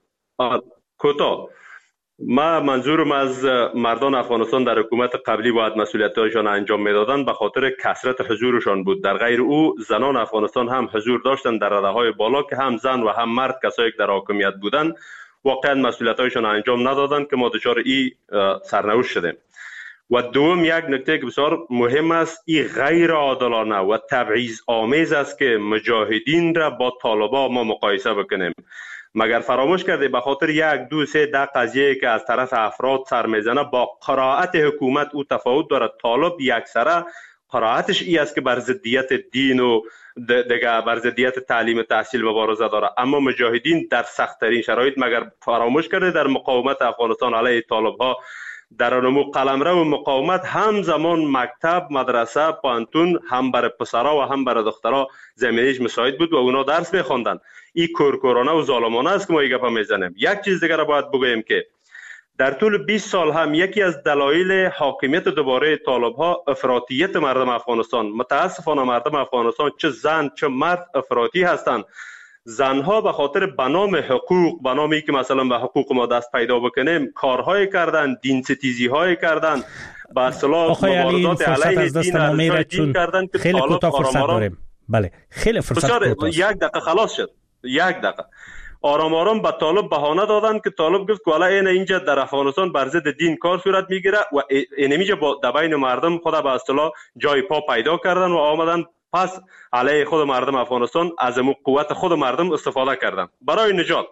کوتاه. ما منظورم از مردان افغانستان در حکومت قبلی باید مسئولیت‌هایشان انجام میدادن به خاطر کثرت حضورشان بود. در غیر او زنان افغانستان هم حضور داشتن در رده‌های بالا که هم زن و هم مرد کسایی که در حاکمیت بودن واقعا مسئولیت‌هایشان انجام ندادن که ما دچار این سرنوشت شدیم. و دوم یک نکته که بسیار مهم است، این غیر عادلانه و تبعیض آمیز است که مجاهدین را با طالبا ما مقایسه بکنیم. مگر فراموش کرده به خاطر یک دو سه ده قضیه که از طرف افراد سر میزنه با قرائت حکومت او تفاوت دارد. طالب یکسره قرائتش ای است که بر ضدیت دین و دیگه بر ضدیت تعلیم تحصیل مبارزه داره، اما مجاهدین در سخت‌ترین شرایط مگر فراموش کرده در مقاومت افغانستان علیه طالب ها در نمو قلمرو و مقاومت همزمان مکتب، مدرسه، پانتون هم برای پسرا و هم برای دخترها زمینش مساعد بود و اونا درس می‌خواندن. این کورکورانه و ظالمانه است که ما این گپا میزنیم. یک چیز دیگر را باید بگویم که در طول بیست سال هم یکی از دلایل حاکمیت دوباره طالب ها افراطیت مردم افغانستان. متاسفانه مردم افغانستان چه زن چه مرد افراطی هستند. زنها به خاطر بنام حقوق، بنامی که مثلا به حقوق ما دست پیدا بکنیم، کارهای کردن، دین ستیزی های کردن، به اصطلاح مبارزات علیه دین ارزش‌های دین کردن که خیلی کوتاه فرصت داریم. بله خیلی فرصت کوتاه. یک دقیقه خلاص شد. یک دقیقه. آرام آرام به طالب بهانه دادن که طالب گفت که والا این اینجا در افغانستان بر ضد دین کار صورت میگیره و اینجا با دبین مردم خود به اصطلاح جای پا پیدا کردن و آمدن پس علیه خود مردم افغانستان از مو قوت خود مردم استفاده کردن برای نجات.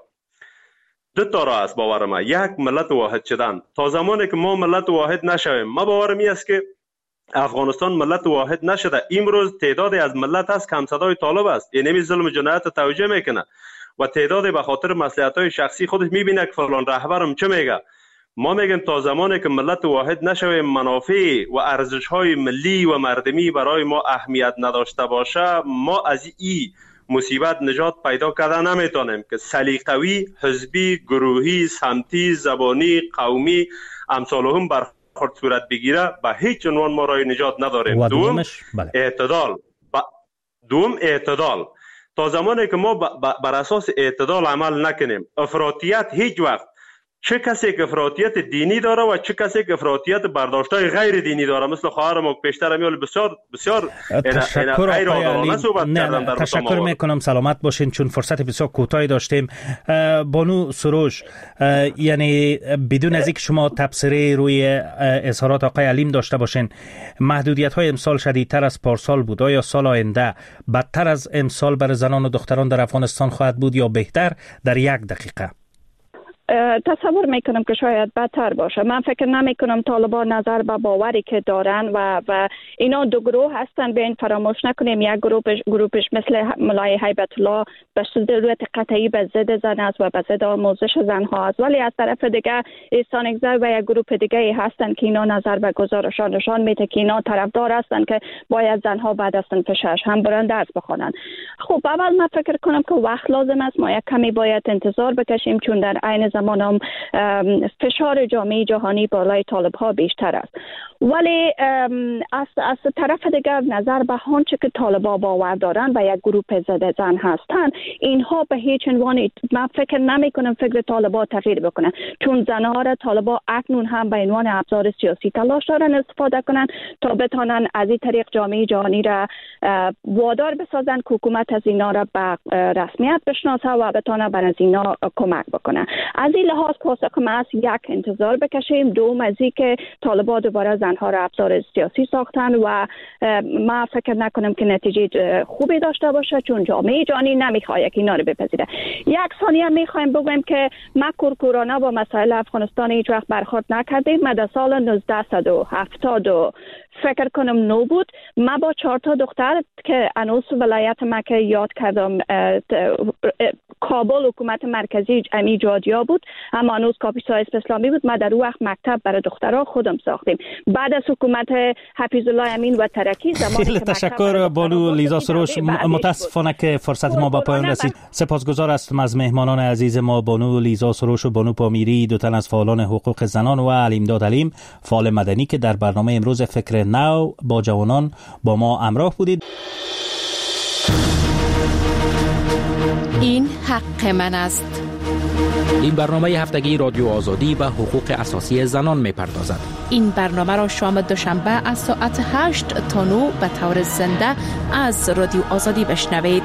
دو تا راه است باور ما. یک، ملت واحد شدن. تا زمانی که ما ملت واحد نشویم، ما باورم این است که افغانستان ملت واحد نشده. امروز تعدادی از ملت هست که همصدای طالب است، اینمی ظلم جنایت توجیه میکنه و تعدادی به خاطر مصلحت‌های شخصی خودش میبینه که فلان رهبرم چه میگه. ما میگیم تا زمانی که ملت واحد نشویم، منافع و ارزش‌های ملی و مردمی برای ما اهمیت نداشته باشه، ما از این مصیبت نجات پیدا کردن نمیتونیم که سلیقه‌ای، حزبی، گروهی، سمتی، زبانی، قومی امثال هم برخورد صورت بگیره، به هیچ عنوان ما راه نجات نداریم. دوم اعتدال. دوم اعتدال. تا زمانی که ما بر اساس اعتدال عمل نکنیم، افراطیت هیچ وقت، چه کسی که افراطیت دینی داره و چه کسی که افراطیت برداشت‌های غیر دینی داره، مثل خواهر ما پیشتر میال بسیار بسیار غیر عادلانه صحبت کردن در تشکر میکنم. سلامت باشین چون فرصت بسیار کوتاهی داشتیم. بانو سروش، یعنی بدون از اینکه شما تبصره روی اظهارات آقای علیم داشته باشین، محدودیت‌های امسال شدیدتر از پارسال بود. آیا سال آینده بدتر از امسال برای زنان و دختران در افغانستان خواهد بود یا بهتر؟ در یک دقیقه. تصور میکنم که شاید بدتر باشه. من فکر نمی کنم طالبان نظر به باوری که دارن و و اینا دو گروه هستن. بین فراموش نکنیم یک گروهش گروهش مثل ملای هیبت الله به صورت قطعی به ضد زن است و به ضد آموزش زنها است، ولی از طرف دیگه ایسانگزای و یک گروه دیگه هستن که اینا نظر به گزارشان نشان میده که اینا طرفدار هستن که باید زنها بعد از سنف شش هم برن درس بخونن. خب اول من فکر کنم که وقت لازم است، ما یک کمی باید انتظار بکشیم چون در عین زمان هم فشار جامعه جهانی بالای طالب ها بیشتر است. ولی از, از طرف دیگر نظر به آنچه که طالبا باور دارند و یک گروه ضد زن هستند، اینها به هیچ عنوان من فکر نمی کنم فکر طالبا تغییر بکنه، چون زنها را طالبا اکنون هم به عنوان ابزار سیاسی تلاش دارن استفاده کنن تا بتانن از این طریق جامعه جهانی را وادار بسازن که حکومت از اینا را به رسمیت بشناسه و بتانه بر از اینا کمک بکنه. از این لحاظ پاسخ ما است یک انتظار بکشیم، دوم از این که طالبا دوباره زنها را ابزار سیاسی ساختن و ما فکر نکنم که نتیجه خوبی داشته باشه، چون جامعه جهانی نمیخواد که اینا رو بپذیره. یک ثانیه میخوایم بگویم که ما کورکورانه با مسائل افغانستان هیچ وقت برخورد نکردیم. ما در سال نوزده هفتاد و فکر کنم نو بود، ما با چهار تا دختر که انوس ولایت مکه یاد کردم کابل حکومت مرکزی امی جادیا بود، اما انوس کاپیتال اسلامی بود، ما در اون وقت مکتب برای دخترها خودم ساختیم. بعد از حکومت حفیظ الله امین و ترکی زمانی خیلی تشکر بانو لیزا سروش. متاسفانه که فرصت ما با پایان رسید. سپاسگزار هستم از مهمانان عزیز ما بانو لیزا سروش و بانو پامیری، دو تن از فعالان حقوق زنان، و علیمداد علیم فعال مدنی که در برنامه امروز فکر نو با جوانان با ما همراه بودید. این حق من است. این برنامه هفتگی رادیو آزادی به حقوق اساسی زنان می‌پردازد. این برنامه را شام دوشنبه از ساعت هشت تا نه به طور زنده از رادیو آزادی بشنوید.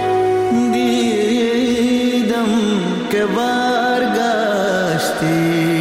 که برگشتی